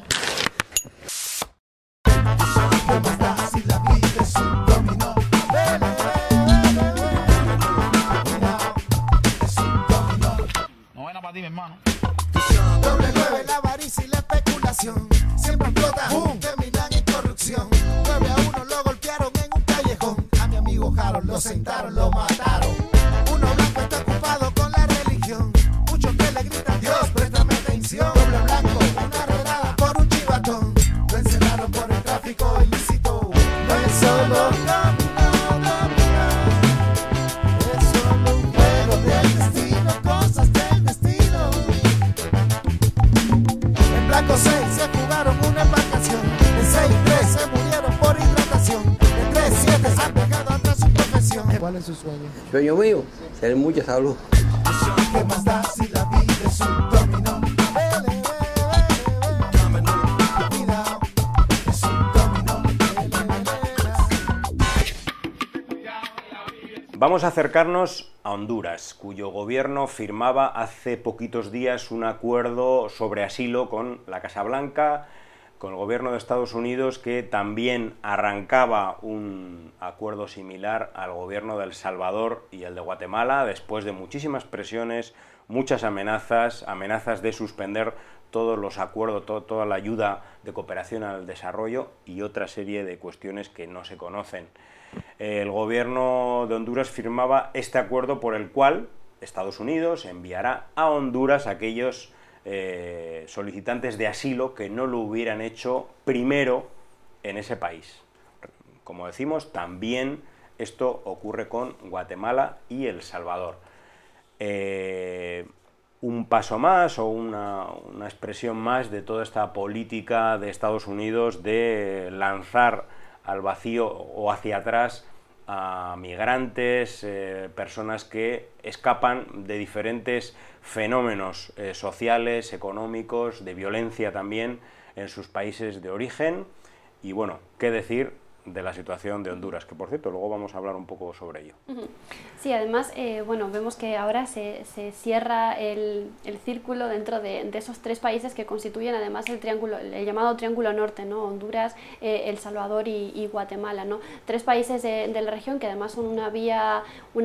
[SPEAKER 3] No ven a para ti, mi hermano.
[SPEAKER 7] Doble 9, la avaricia y la especulación. Siempre explota, boom, terminan en corrupción. 9-1 lo golpearon en un callejón. A mi amigo Harold lo sentaron, lo mataron. Uno blanco está ocupado con la religión. Muchos que le gritan, Dios, préstame atención. Doble blanco, una redada por un chivatón. Lo encerraron por el tráfico ilícito. No es solo es solo un juego del destino, cosas del destino. En blanco 6 se jugaron una embarcación. En 6-3 se murieron por hidratación. En 3-7 se han dejado atrás su profesión. ¿Cuál es su sueño?
[SPEAKER 10] Sueño mío, tener mucha salud.
[SPEAKER 7] ¿Qué más da si la vida es un dominó? Cuidado, es un dominó.
[SPEAKER 2] Vamos a acercarnos a Honduras, cuyo gobierno firmaba hace poquitos días un acuerdo sobre asilo con la Casa Blanca, con el gobierno de Estados Unidos, que también arrancaba un acuerdo similar al gobierno de El Salvador y el de Guatemala, después de muchísimas presiones, muchas amenazas de suspender todos los acuerdos, toda la ayuda de cooperación al desarrollo y otra serie de cuestiones que no se conocen. El gobierno de Honduras firmaba este acuerdo por el cual Estados Unidos enviará a Honduras a aquellos solicitantes de asilo que no lo hubieran hecho primero en ese país. Como decimos, también esto ocurre con Guatemala y El Salvador. Un paso más o una expresión más de toda esta política de Estados Unidos de lanzar al vacío o hacia atrás a migrantes, personas que escapan de diferentes fenómenos sociales, económicos, de violencia también en sus países de origen. Y bueno, qué decir de la situación de Honduras, que por cierto luego vamos a hablar un poco sobre ello.
[SPEAKER 1] Sí, además, bueno, vemos que ahora se cierra el círculo dentro de esos tres países que constituyen además el triángulo, el llamado Triángulo Norte, ¿no? Honduras, El Salvador y Guatemala, ¿no? Tres países de la región que además son una vía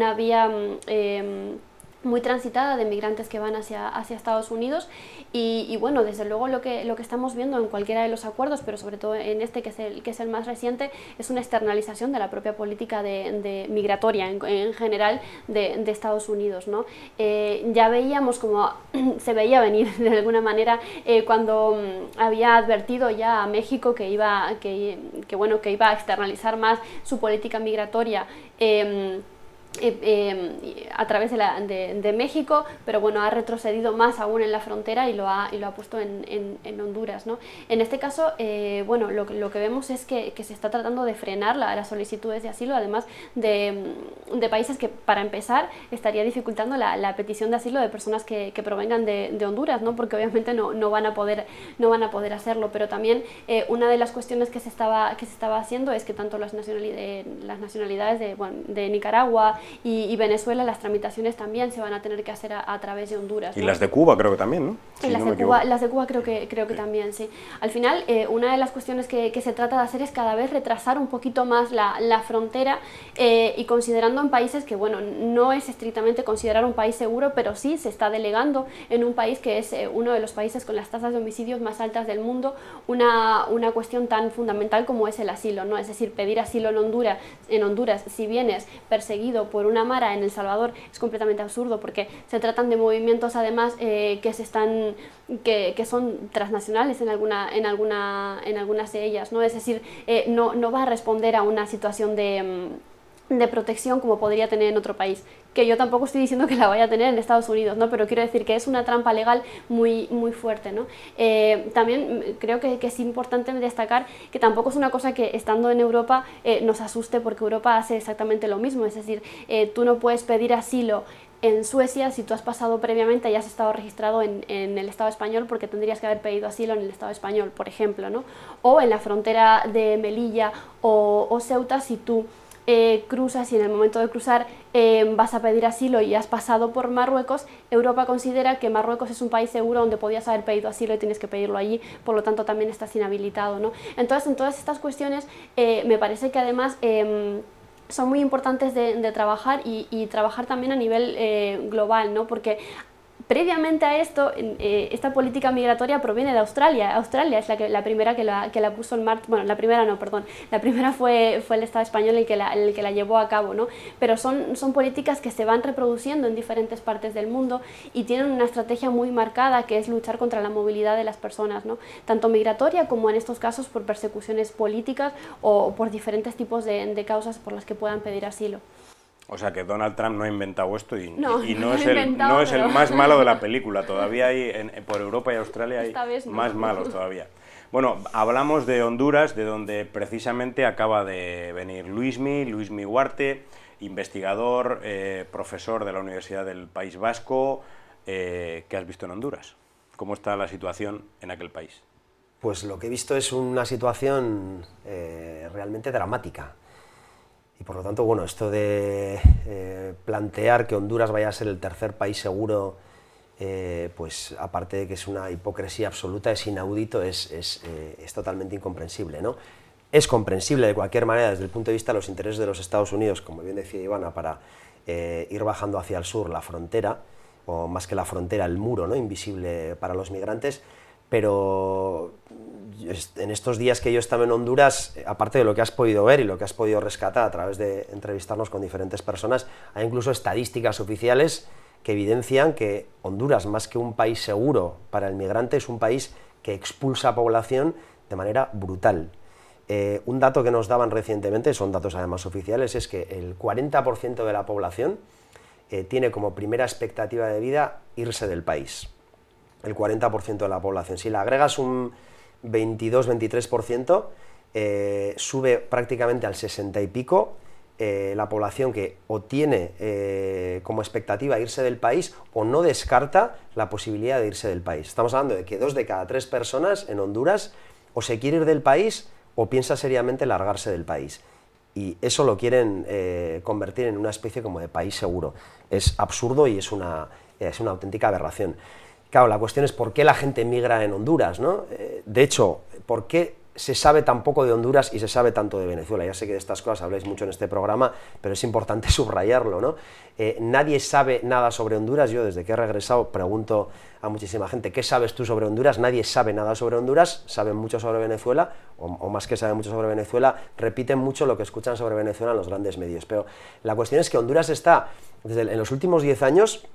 [SPEAKER 1] muy transitada de migrantes que van hacia Estados Unidos y bueno, desde luego lo que estamos viendo en cualquiera de los acuerdos, pero sobre todo en este que es el más reciente, es una externalización de la propia política de migratoria en general de Estados Unidos, ¿no? Ya veíamos como se veía venir de alguna manera cuando había advertido ya a México que iba a externalizar más su política migratoria a través de México, pero bueno, ha retrocedido más aún en la frontera y lo ha puesto en Honduras, ¿no? En este caso, bueno, lo que vemos es que se está tratando de frenar las solicitudes de asilo, además de países que, para empezar, estaría dificultando la petición de asilo de personas que provengan de Honduras, ¿no? Porque obviamente no van a poder hacerlo, pero también una de las cuestiones que se estaba haciendo es que tanto las nacionalidades de Nicaragua, y Venezuela, las tramitaciones también se van a tener que hacer a través de Honduras, ¿no?
[SPEAKER 2] Y las de Cuba creo que también, ¿no?
[SPEAKER 1] Sí, las de Cuba creo que también, sí. Al final, una de las cuestiones que se trata de hacer es cada vez retrasar un poquito más la frontera, y considerando en países que, bueno, no es estrictamente considerar un país seguro, pero sí se está delegando en un país que es uno de los países con las tasas de homicidios más altas del mundo, una cuestión tan fundamental como es el asilo, ¿no? Es decir, pedir asilo en Honduras, si vienes perseguido por una mara en El Salvador, es completamente absurdo, porque se tratan de movimientos además que son transnacionales en algunas de ellas, ¿no? Es decir, no va a responder a una situación de protección como podría tener en otro país, que yo tampoco estoy diciendo que la vaya a tener en Estados Unidos, ¿no? Pero quiero decir que es una trampa legal muy, muy fuerte, ¿no? También creo que es importante destacar que tampoco es una cosa que estando en Europa nos asuste, porque Europa hace exactamente lo mismo, es decir, tú no puedes pedir asilo en Suecia si tú has pasado previamente y has estado registrado en el Estado español, porque tendrías que haber pedido asilo en el Estado español, por ejemplo, ¿no? O en la frontera de Melilla o Ceuta, si tú cruzas y en el momento de cruzar vas a pedir asilo y has pasado por Marruecos, Europa considera que Marruecos es un país seguro donde podías haber pedido asilo y tienes que pedirlo allí, por lo tanto también estás inhabilitado, ¿no? Entonces, en todas estas cuestiones me parece que además son muy importantes de trabajar y trabajar también a nivel global, ¿no? Porque previamente a esto, esta política migratoria proviene de Australia. Australia es la primera que la puso en marcha. Bueno, la primera no, perdón. La primera fue el Estado español el que la llevó a cabo, ¿no? Pero son políticas que se van reproduciendo en diferentes partes del mundo y tienen una estrategia muy marcada, que es luchar contra la movilidad de las personas, ¿no? Tanto migratoria como en estos casos por persecuciones políticas o por diferentes tipos de causas por las que puedan pedir asilo.
[SPEAKER 2] O sea que Donald Trump no ha inventado esto y
[SPEAKER 1] no
[SPEAKER 2] es el más malo de la película. Todavía hay, por Europa y Australia hay más malos todavía. Bueno, hablamos de Honduras, de donde precisamente acaba de venir Luismi Huarte, investigador, profesor de la Universidad del País Vasco. ¿Qué has visto en Honduras? ¿Cómo está la situación en aquel país?
[SPEAKER 6] Pues lo que he visto es una situación realmente dramática. Y por lo tanto, bueno, esto de plantear que Honduras vaya a ser el tercer país seguro, pues aparte de que es una hipocresía absoluta, es inaudito, es totalmente incomprensible, ¿no? Es comprensible de cualquier manera desde el punto de vista de los intereses de los Estados Unidos, como bien decía Ivana, para ir bajando hacia el sur la frontera, o más que la frontera, el muro, ¿no?, invisible para los migrantes, pero en estos días que yo estaba en Honduras, aparte de lo que has podido ver y lo que has podido rescatar a través de entrevistarnos con diferentes personas, hay incluso estadísticas oficiales que evidencian que Honduras, más que un país seguro para el migrante, es un país que expulsa población de manera brutal. Un dato que nos daban recientemente, son datos además oficiales, es que el 40% de la población tiene como primera expectativa de vida irse del país. El 40% de la población. Si le agregas un 22-23%, sube prácticamente al 60 y pico la población que o tiene como expectativa irse del país o no descarta la posibilidad de irse del país. Estamos hablando de que 2 de cada 3 personas en Honduras o se quiere ir del país o piensa seriamente largarse del país. Y eso lo quieren convertir en una especie como de país seguro. Es absurdo y es una auténtica aberración. Claro, la cuestión es por qué la gente migra en Honduras, ¿no? De hecho, ¿por qué se sabe tan poco de Honduras y se sabe tanto de Venezuela? Ya sé que de estas cosas habláis mucho en este programa, pero es importante subrayarlo, ¿no? Nadie sabe nada sobre Honduras. Yo, desde que he regresado, pregunto a muchísima gente, ¿qué sabes tú sobre Honduras? Nadie sabe nada sobre Honduras, saben mucho sobre Venezuela, o más que saben mucho sobre Venezuela, repiten mucho lo que escuchan sobre Venezuela en los grandes medios. Pero la cuestión es que Honduras está, en los últimos 10 años,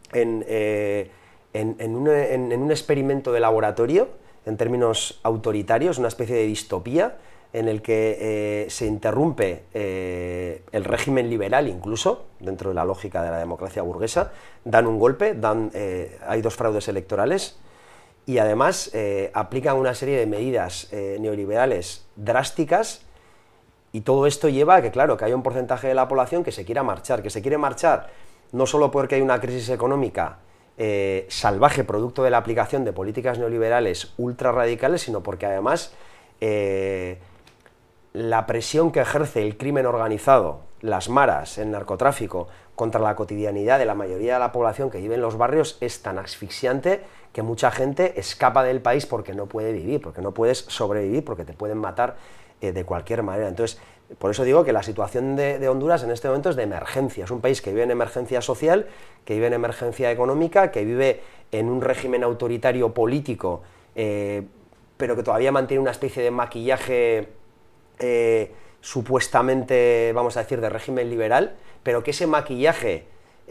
[SPEAKER 6] en un experimento de laboratorio, en términos autoritarios, una especie de distopía, en el que se interrumpe el régimen liberal, incluso, dentro de la lógica de la democracia burguesa, dan un golpe, hay 2 fraudes electorales, y además aplican una serie de medidas neoliberales drásticas, y todo esto lleva a que, claro, que haya un porcentaje de la población que se quiera marchar, no solo porque hay una crisis económica salvaje producto de la aplicación de políticas neoliberales ultra radicales, sino porque además la presión que ejerce el crimen organizado las maras, el narcotráfico, contra la cotidianidad de la mayoría de la población que vive en los barrios es tan asfixiante que mucha gente escapa del país porque no puede vivir, porque no puedes sobrevivir, porque te pueden matar de cualquier manera. Entonces, por eso digo que la situación de Honduras en este momento es de emergencia. Es un país que vive en emergencia social, que vive en emergencia económica, que vive en un régimen autoritario político, pero que todavía mantiene una especie de maquillaje supuestamente, vamos a decir, de régimen liberal, pero que ese maquillaje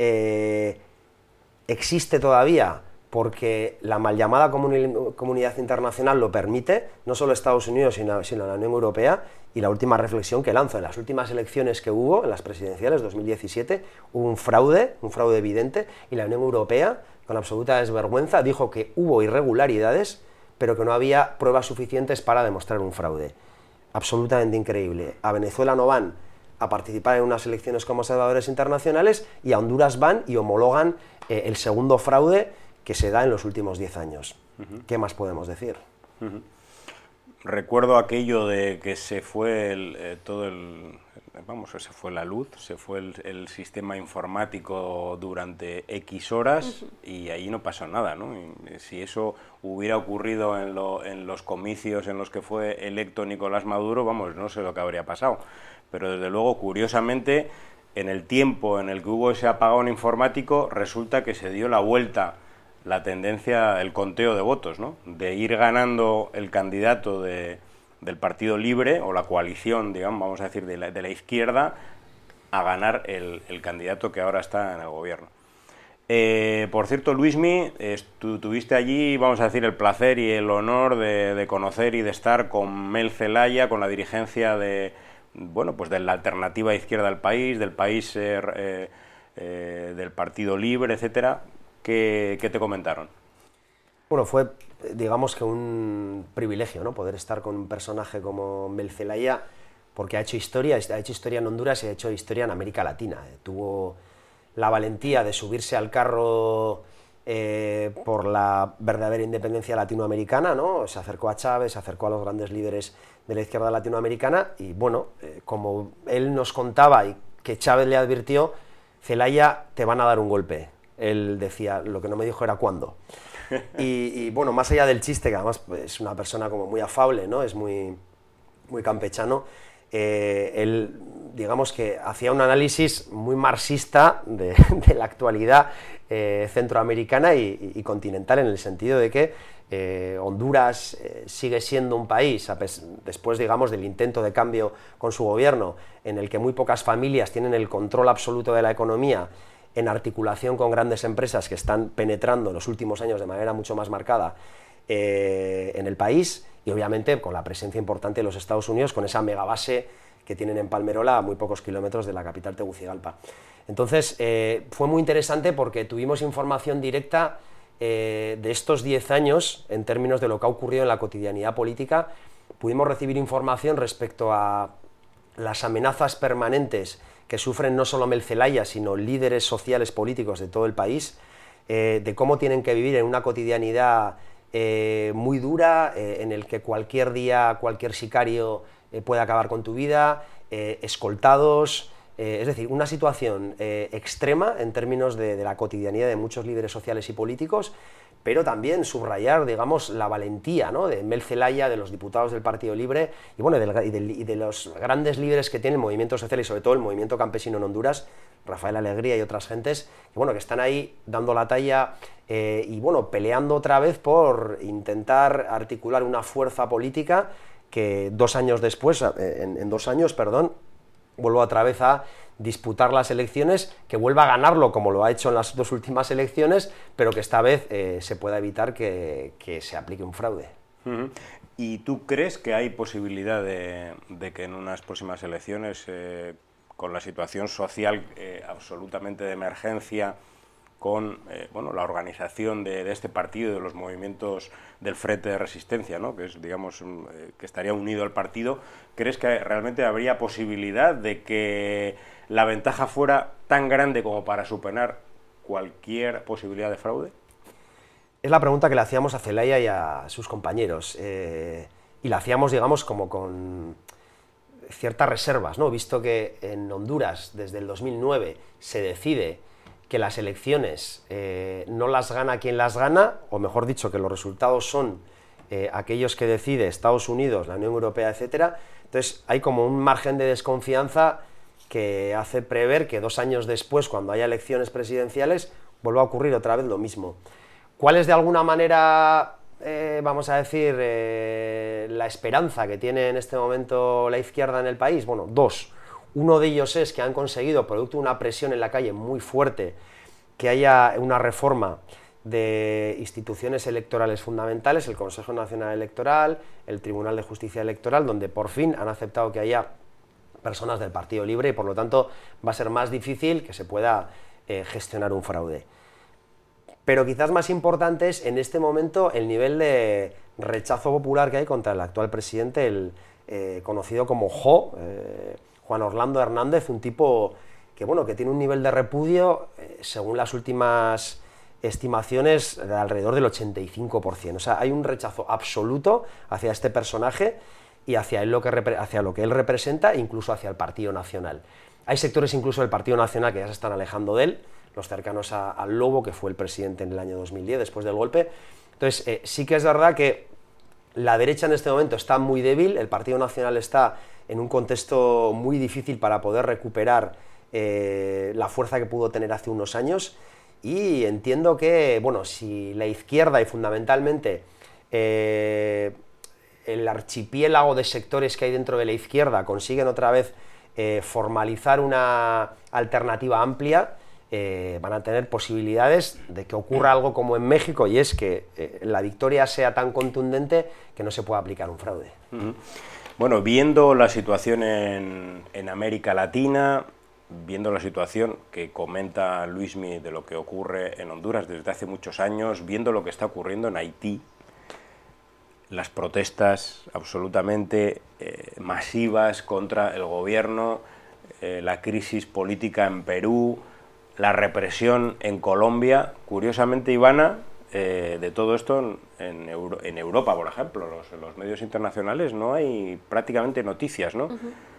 [SPEAKER 6] existe todavía porque la mal llamada comunidad internacional lo permite, no solo Estados Unidos, sino la Unión Europea. Y la última reflexión que lanzo: en las últimas elecciones que hubo, en las presidenciales 2017, hubo un fraude evidente, y la Unión Europea, con absoluta desvergüenza, dijo que hubo irregularidades, pero que no había pruebas suficientes para demostrar un fraude. Absolutamente increíble. A Venezuela no van a participar en unas elecciones como observadores internacionales, y a Honduras van y homologan el segundo fraude que se da en los últimos 10 años. ¿Qué más podemos decir?
[SPEAKER 2] Recuerdo aquello de que se fue se fue la luz, se fue el sistema informático durante X horas y ahí no pasó nada, ¿no? Y si eso hubiera ocurrido en los comicios en los que fue electo Nicolás Maduro, vamos, no sé lo que habría pasado. Pero desde luego, curiosamente, en el tiempo en el que hubo ese apagón informático, resulta que se dio la vuelta la tendencia, el conteo de votos, ¿no? De ir ganando el candidato del Partido Libre, o la coalición, digamos, vamos a decir, de la izquierda, a ganar el candidato que ahora está en el gobierno. Por cierto, Luismi, tú tuviste allí, vamos a decir, el placer y el honor de conocer y de estar con Mel Zelaya, con la dirigencia de la alternativa izquierda del país del Partido Libre, etcétera. ¿Qué te comentaron?
[SPEAKER 6] Bueno, fue, digamos que un privilegio, ¿no?, poder estar con un personaje como Mel Zelaya, porque ha hecho historia en Honduras y ha hecho historia en América Latina. Tuvo la valentía de subirse al carro por la verdadera independencia latinoamericana, ¿no? Se acercó a Chávez, se acercó a los grandes líderes de la izquierda latinoamericana y, bueno, como él nos contaba y que Chávez le advirtió, Zelaya, te van a dar un golpe. Él decía, lo que no me dijo era cuándo. Y bueno, más allá del chiste, que además es una persona como muy afable, ¿no?, es muy campechano, él, digamos que hacía un análisis muy marxista de la actualidad centroamericana y continental, en el sentido de que Honduras sigue siendo un país, después, digamos, del intento de cambio con su gobierno, en el que muy pocas familias tienen el control absoluto de la economía, en articulación con grandes empresas que están penetrando en los últimos años de manera mucho más marcada en el país, y obviamente con la presencia importante de los Estados Unidos, con esa megabase que tienen en Palmerola, a muy pocos kilómetros de la capital Tegucigalpa. Entonces, fue muy interesante porque tuvimos información directa de estos 10 años en términos de lo que ha ocurrido en la cotidianidad política. Pudimos recibir información respecto a las amenazas permanentes que sufren no solo Mel Zelaya, sino líderes sociales políticos de todo el país, de cómo tienen que vivir en una cotidianidad muy dura, en el que cualquier día, cualquier sicario puede acabar con tu vida, escoltados, es decir, una situación extrema en términos de la cotidianidad de muchos líderes sociales y políticos, pero también subrayar, digamos, la valentía, ¿no?, de Mel Zelaya, de los diputados del Partido Libre y, bueno, y de los grandes líderes que tiene el movimiento social y sobre todo el movimiento campesino en Honduras, Rafael Alegría y otras gentes, que, bueno, que están ahí dando la talla y, bueno, peleando otra vez por intentar articular una fuerza política que en 2 años, vuelva otra vez a disputar las elecciones, que vuelva a ganarlo como lo ha hecho en las 2 últimas elecciones, pero que esta vez se pueda evitar que se aplique un fraude.
[SPEAKER 2] ¿Y tú crees que hay posibilidad de que en unas próximas elecciones, con la situación social absolutamente de emergencia, con la organización de este partido y de los movimientos del Frente de Resistencia, ¿no?, que es, digamos, que estaría unido al partido, ¿crees que realmente habría posibilidad de que la ventaja fuera tan grande como para superar cualquier posibilidad de fraude?
[SPEAKER 6] Es la pregunta que le hacíamos a Zelaya y a sus compañeros, y la hacíamos, digamos, como con ciertas reservas, ¿no? Visto que en Honduras desde el 2009 se decide que las elecciones no las gana quien las gana, o mejor dicho, que los resultados son aquellos que decide Estados Unidos, la Unión Europea, etcétera. Entonces hay como un margen de desconfianza que hace prever que 2 años después, cuando haya elecciones presidenciales, vuelva a ocurrir otra vez lo mismo. ¿Cuál es de alguna manera, vamos a decir, la esperanza que tiene en este momento la izquierda en el país? Bueno, 2. Uno de ellos es que han conseguido, producto de una presión en la calle muy fuerte, que haya una reforma de instituciones electorales fundamentales, el Consejo Nacional Electoral, el Tribunal de Justicia Electoral, donde por fin han aceptado que haya personas del Partido Libre y por lo tanto va a ser más difícil que se pueda gestionar un fraude. Pero quizás más importante es en este momento el nivel de rechazo popular que hay contra el actual presidente, el conocido como Juan Orlando Hernández, un tipo que, bueno, que tiene un nivel de repudio, según las últimas estimaciones, de alrededor del 85%. O sea, hay un rechazo absoluto hacia este personaje y hacia lo que él representa, e incluso hacia el Partido Nacional. Hay sectores incluso del Partido Nacional que ya se están alejando de él, los cercanos al Lobo, que fue el presidente en el año 2010, después del golpe. Entonces, sí que es verdad que la derecha en este momento está muy débil, el Partido Nacional está en un contexto muy difícil para poder recuperar la fuerza que pudo tener hace unos años, y entiendo que, bueno, si la izquierda y fundamentalmente el archipiélago de sectores que hay dentro de la izquierda consiguen otra vez formalizar una alternativa amplia, van a tener posibilidades de que ocurra algo como en México, y es que la victoria sea tan contundente que no se pueda aplicar un fraude.
[SPEAKER 2] Bueno, viendo la situación en América Latina, viendo la situación que comenta Luismi de lo que ocurre en Honduras desde hace muchos años, viendo lo que está ocurriendo en Haití, las protestas absolutamente masivas contra el gobierno, la crisis política en Perú, la represión en Colombia. Curiosamente, Ivana, de todo esto en Europa, por ejemplo, los medios internacionales no hay prácticamente noticias, ¿no?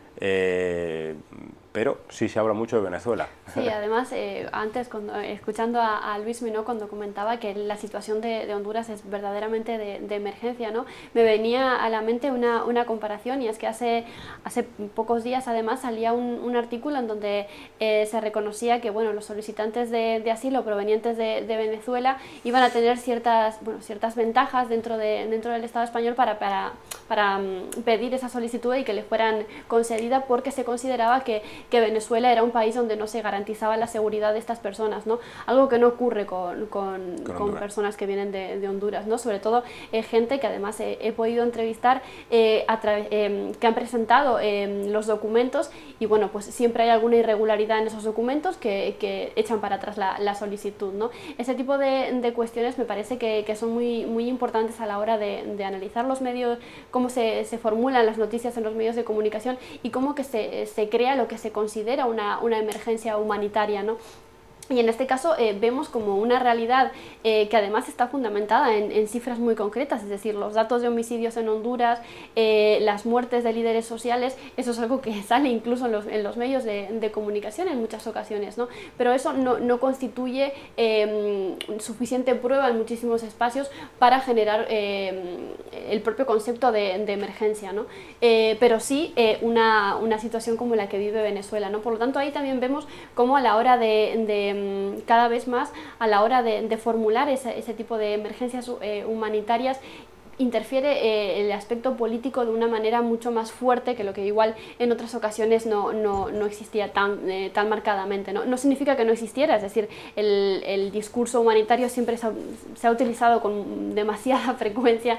[SPEAKER 2] Pero sí se habla mucho de Venezuela.
[SPEAKER 1] Sí, además, antes, escuchando a Luismi, ¿no?, cuando comentaba que la situación de Honduras es verdaderamente de emergencia, ¿no?, me venía a la mente una comparación, y es que hace pocos días, además, salía un artículo en donde se reconocía que, bueno, los solicitantes de asilo provenientes de Venezuela iban a tener ciertas ventajas dentro del Estado español para pedir esa solicitud y que le fueran concedida, porque se consideraba que Venezuela era un país donde no se garantizaba la seguridad de estas personas, ¿no? Algo que no ocurre con personas que vienen de Honduras, ¿no? Sobre todo gente que además he podido entrevistar que han presentado los documentos, y bueno, pues siempre hay alguna irregularidad en esos documentos que echan para atrás la solicitud, ¿no? Ese tipo de cuestiones me parece que son muy importantes a la hora de analizar los medios, cómo se formulan las noticias en los medios de comunicación y cómo que se crea lo que se considera una emergencia humanitaria, ¿no? Y en este caso vemos como una realidad que además está fundamentada en cifras muy concretas, es decir, los datos de homicidios en Honduras, las muertes de líderes sociales, eso es algo que sale incluso en los medios de comunicación en muchas ocasiones, ¿no? Pero eso no constituye suficiente prueba en muchísimos espacios para generar el propio concepto de emergencia, ¿no? Pero sí una situación como la que vive Venezuela, ¿no? Por lo tanto, ahí también vemos cómo a la hora cada vez más a la hora de formular ese tipo de emergencias humanitarias interfiere el aspecto político de una manera mucho más fuerte que lo que igual en otras ocasiones no existía tan marcadamente, ¿no? No significa que no existiera, es decir, el discurso humanitario siempre se ha utilizado con demasiada frecuencia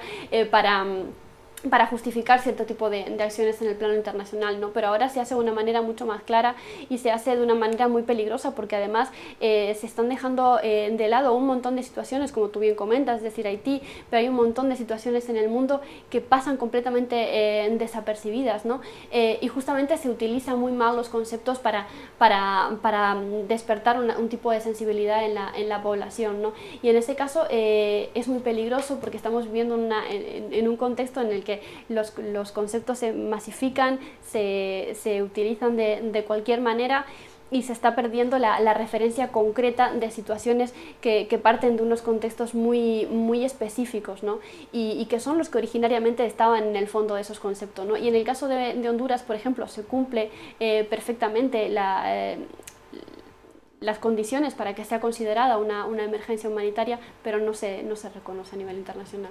[SPEAKER 1] para justificar cierto tipo de acciones en el plano internacional, ¿no? Pero ahora se hace de una manera mucho más clara y se hace de una manera muy peligrosa, porque además se están dejando de lado un montón de situaciones, como tú bien comentas, es decir, Haití, pero hay un montón de situaciones en el mundo que pasan completamente desapercibidas, ¿no? Y justamente se utilizan muy mal los conceptos para despertar un tipo de sensibilidad en la población, ¿no? Y en ese caso es muy peligroso, porque estamos viviendo en un contexto en el que porque los conceptos se masifican, se utilizan de cualquier manera, y se está perdiendo la referencia concreta de situaciones que parten de unos contextos muy, muy específicos, ¿no? y que son los que originariamente estaban en el fondo de esos conceptos, ¿no? Y en el caso de Honduras, por ejemplo, se cumple perfectamente las condiciones para que sea considerada una emergencia humanitaria, pero no se reconoce a nivel internacional.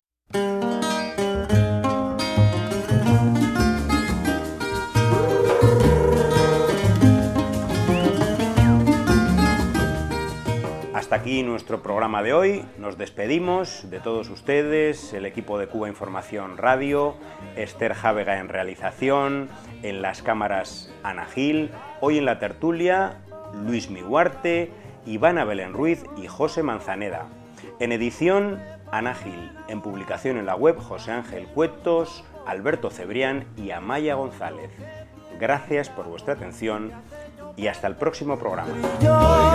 [SPEAKER 2] Hasta aquí nuestro programa de hoy. Nos despedimos de todos ustedes, el equipo de Cuba Información Radio, Esther Jávega en realización, en las cámaras Ana Gil, hoy en la tertulia Luis Miguarte, Ivana Belén Ruiz y José Manzaneda. En edición Ana Gil, en publicación en la web José Ángel Cuetos, Alberto Cebrián y Amaya González. Gracias por vuestra atención y hasta el próximo programa.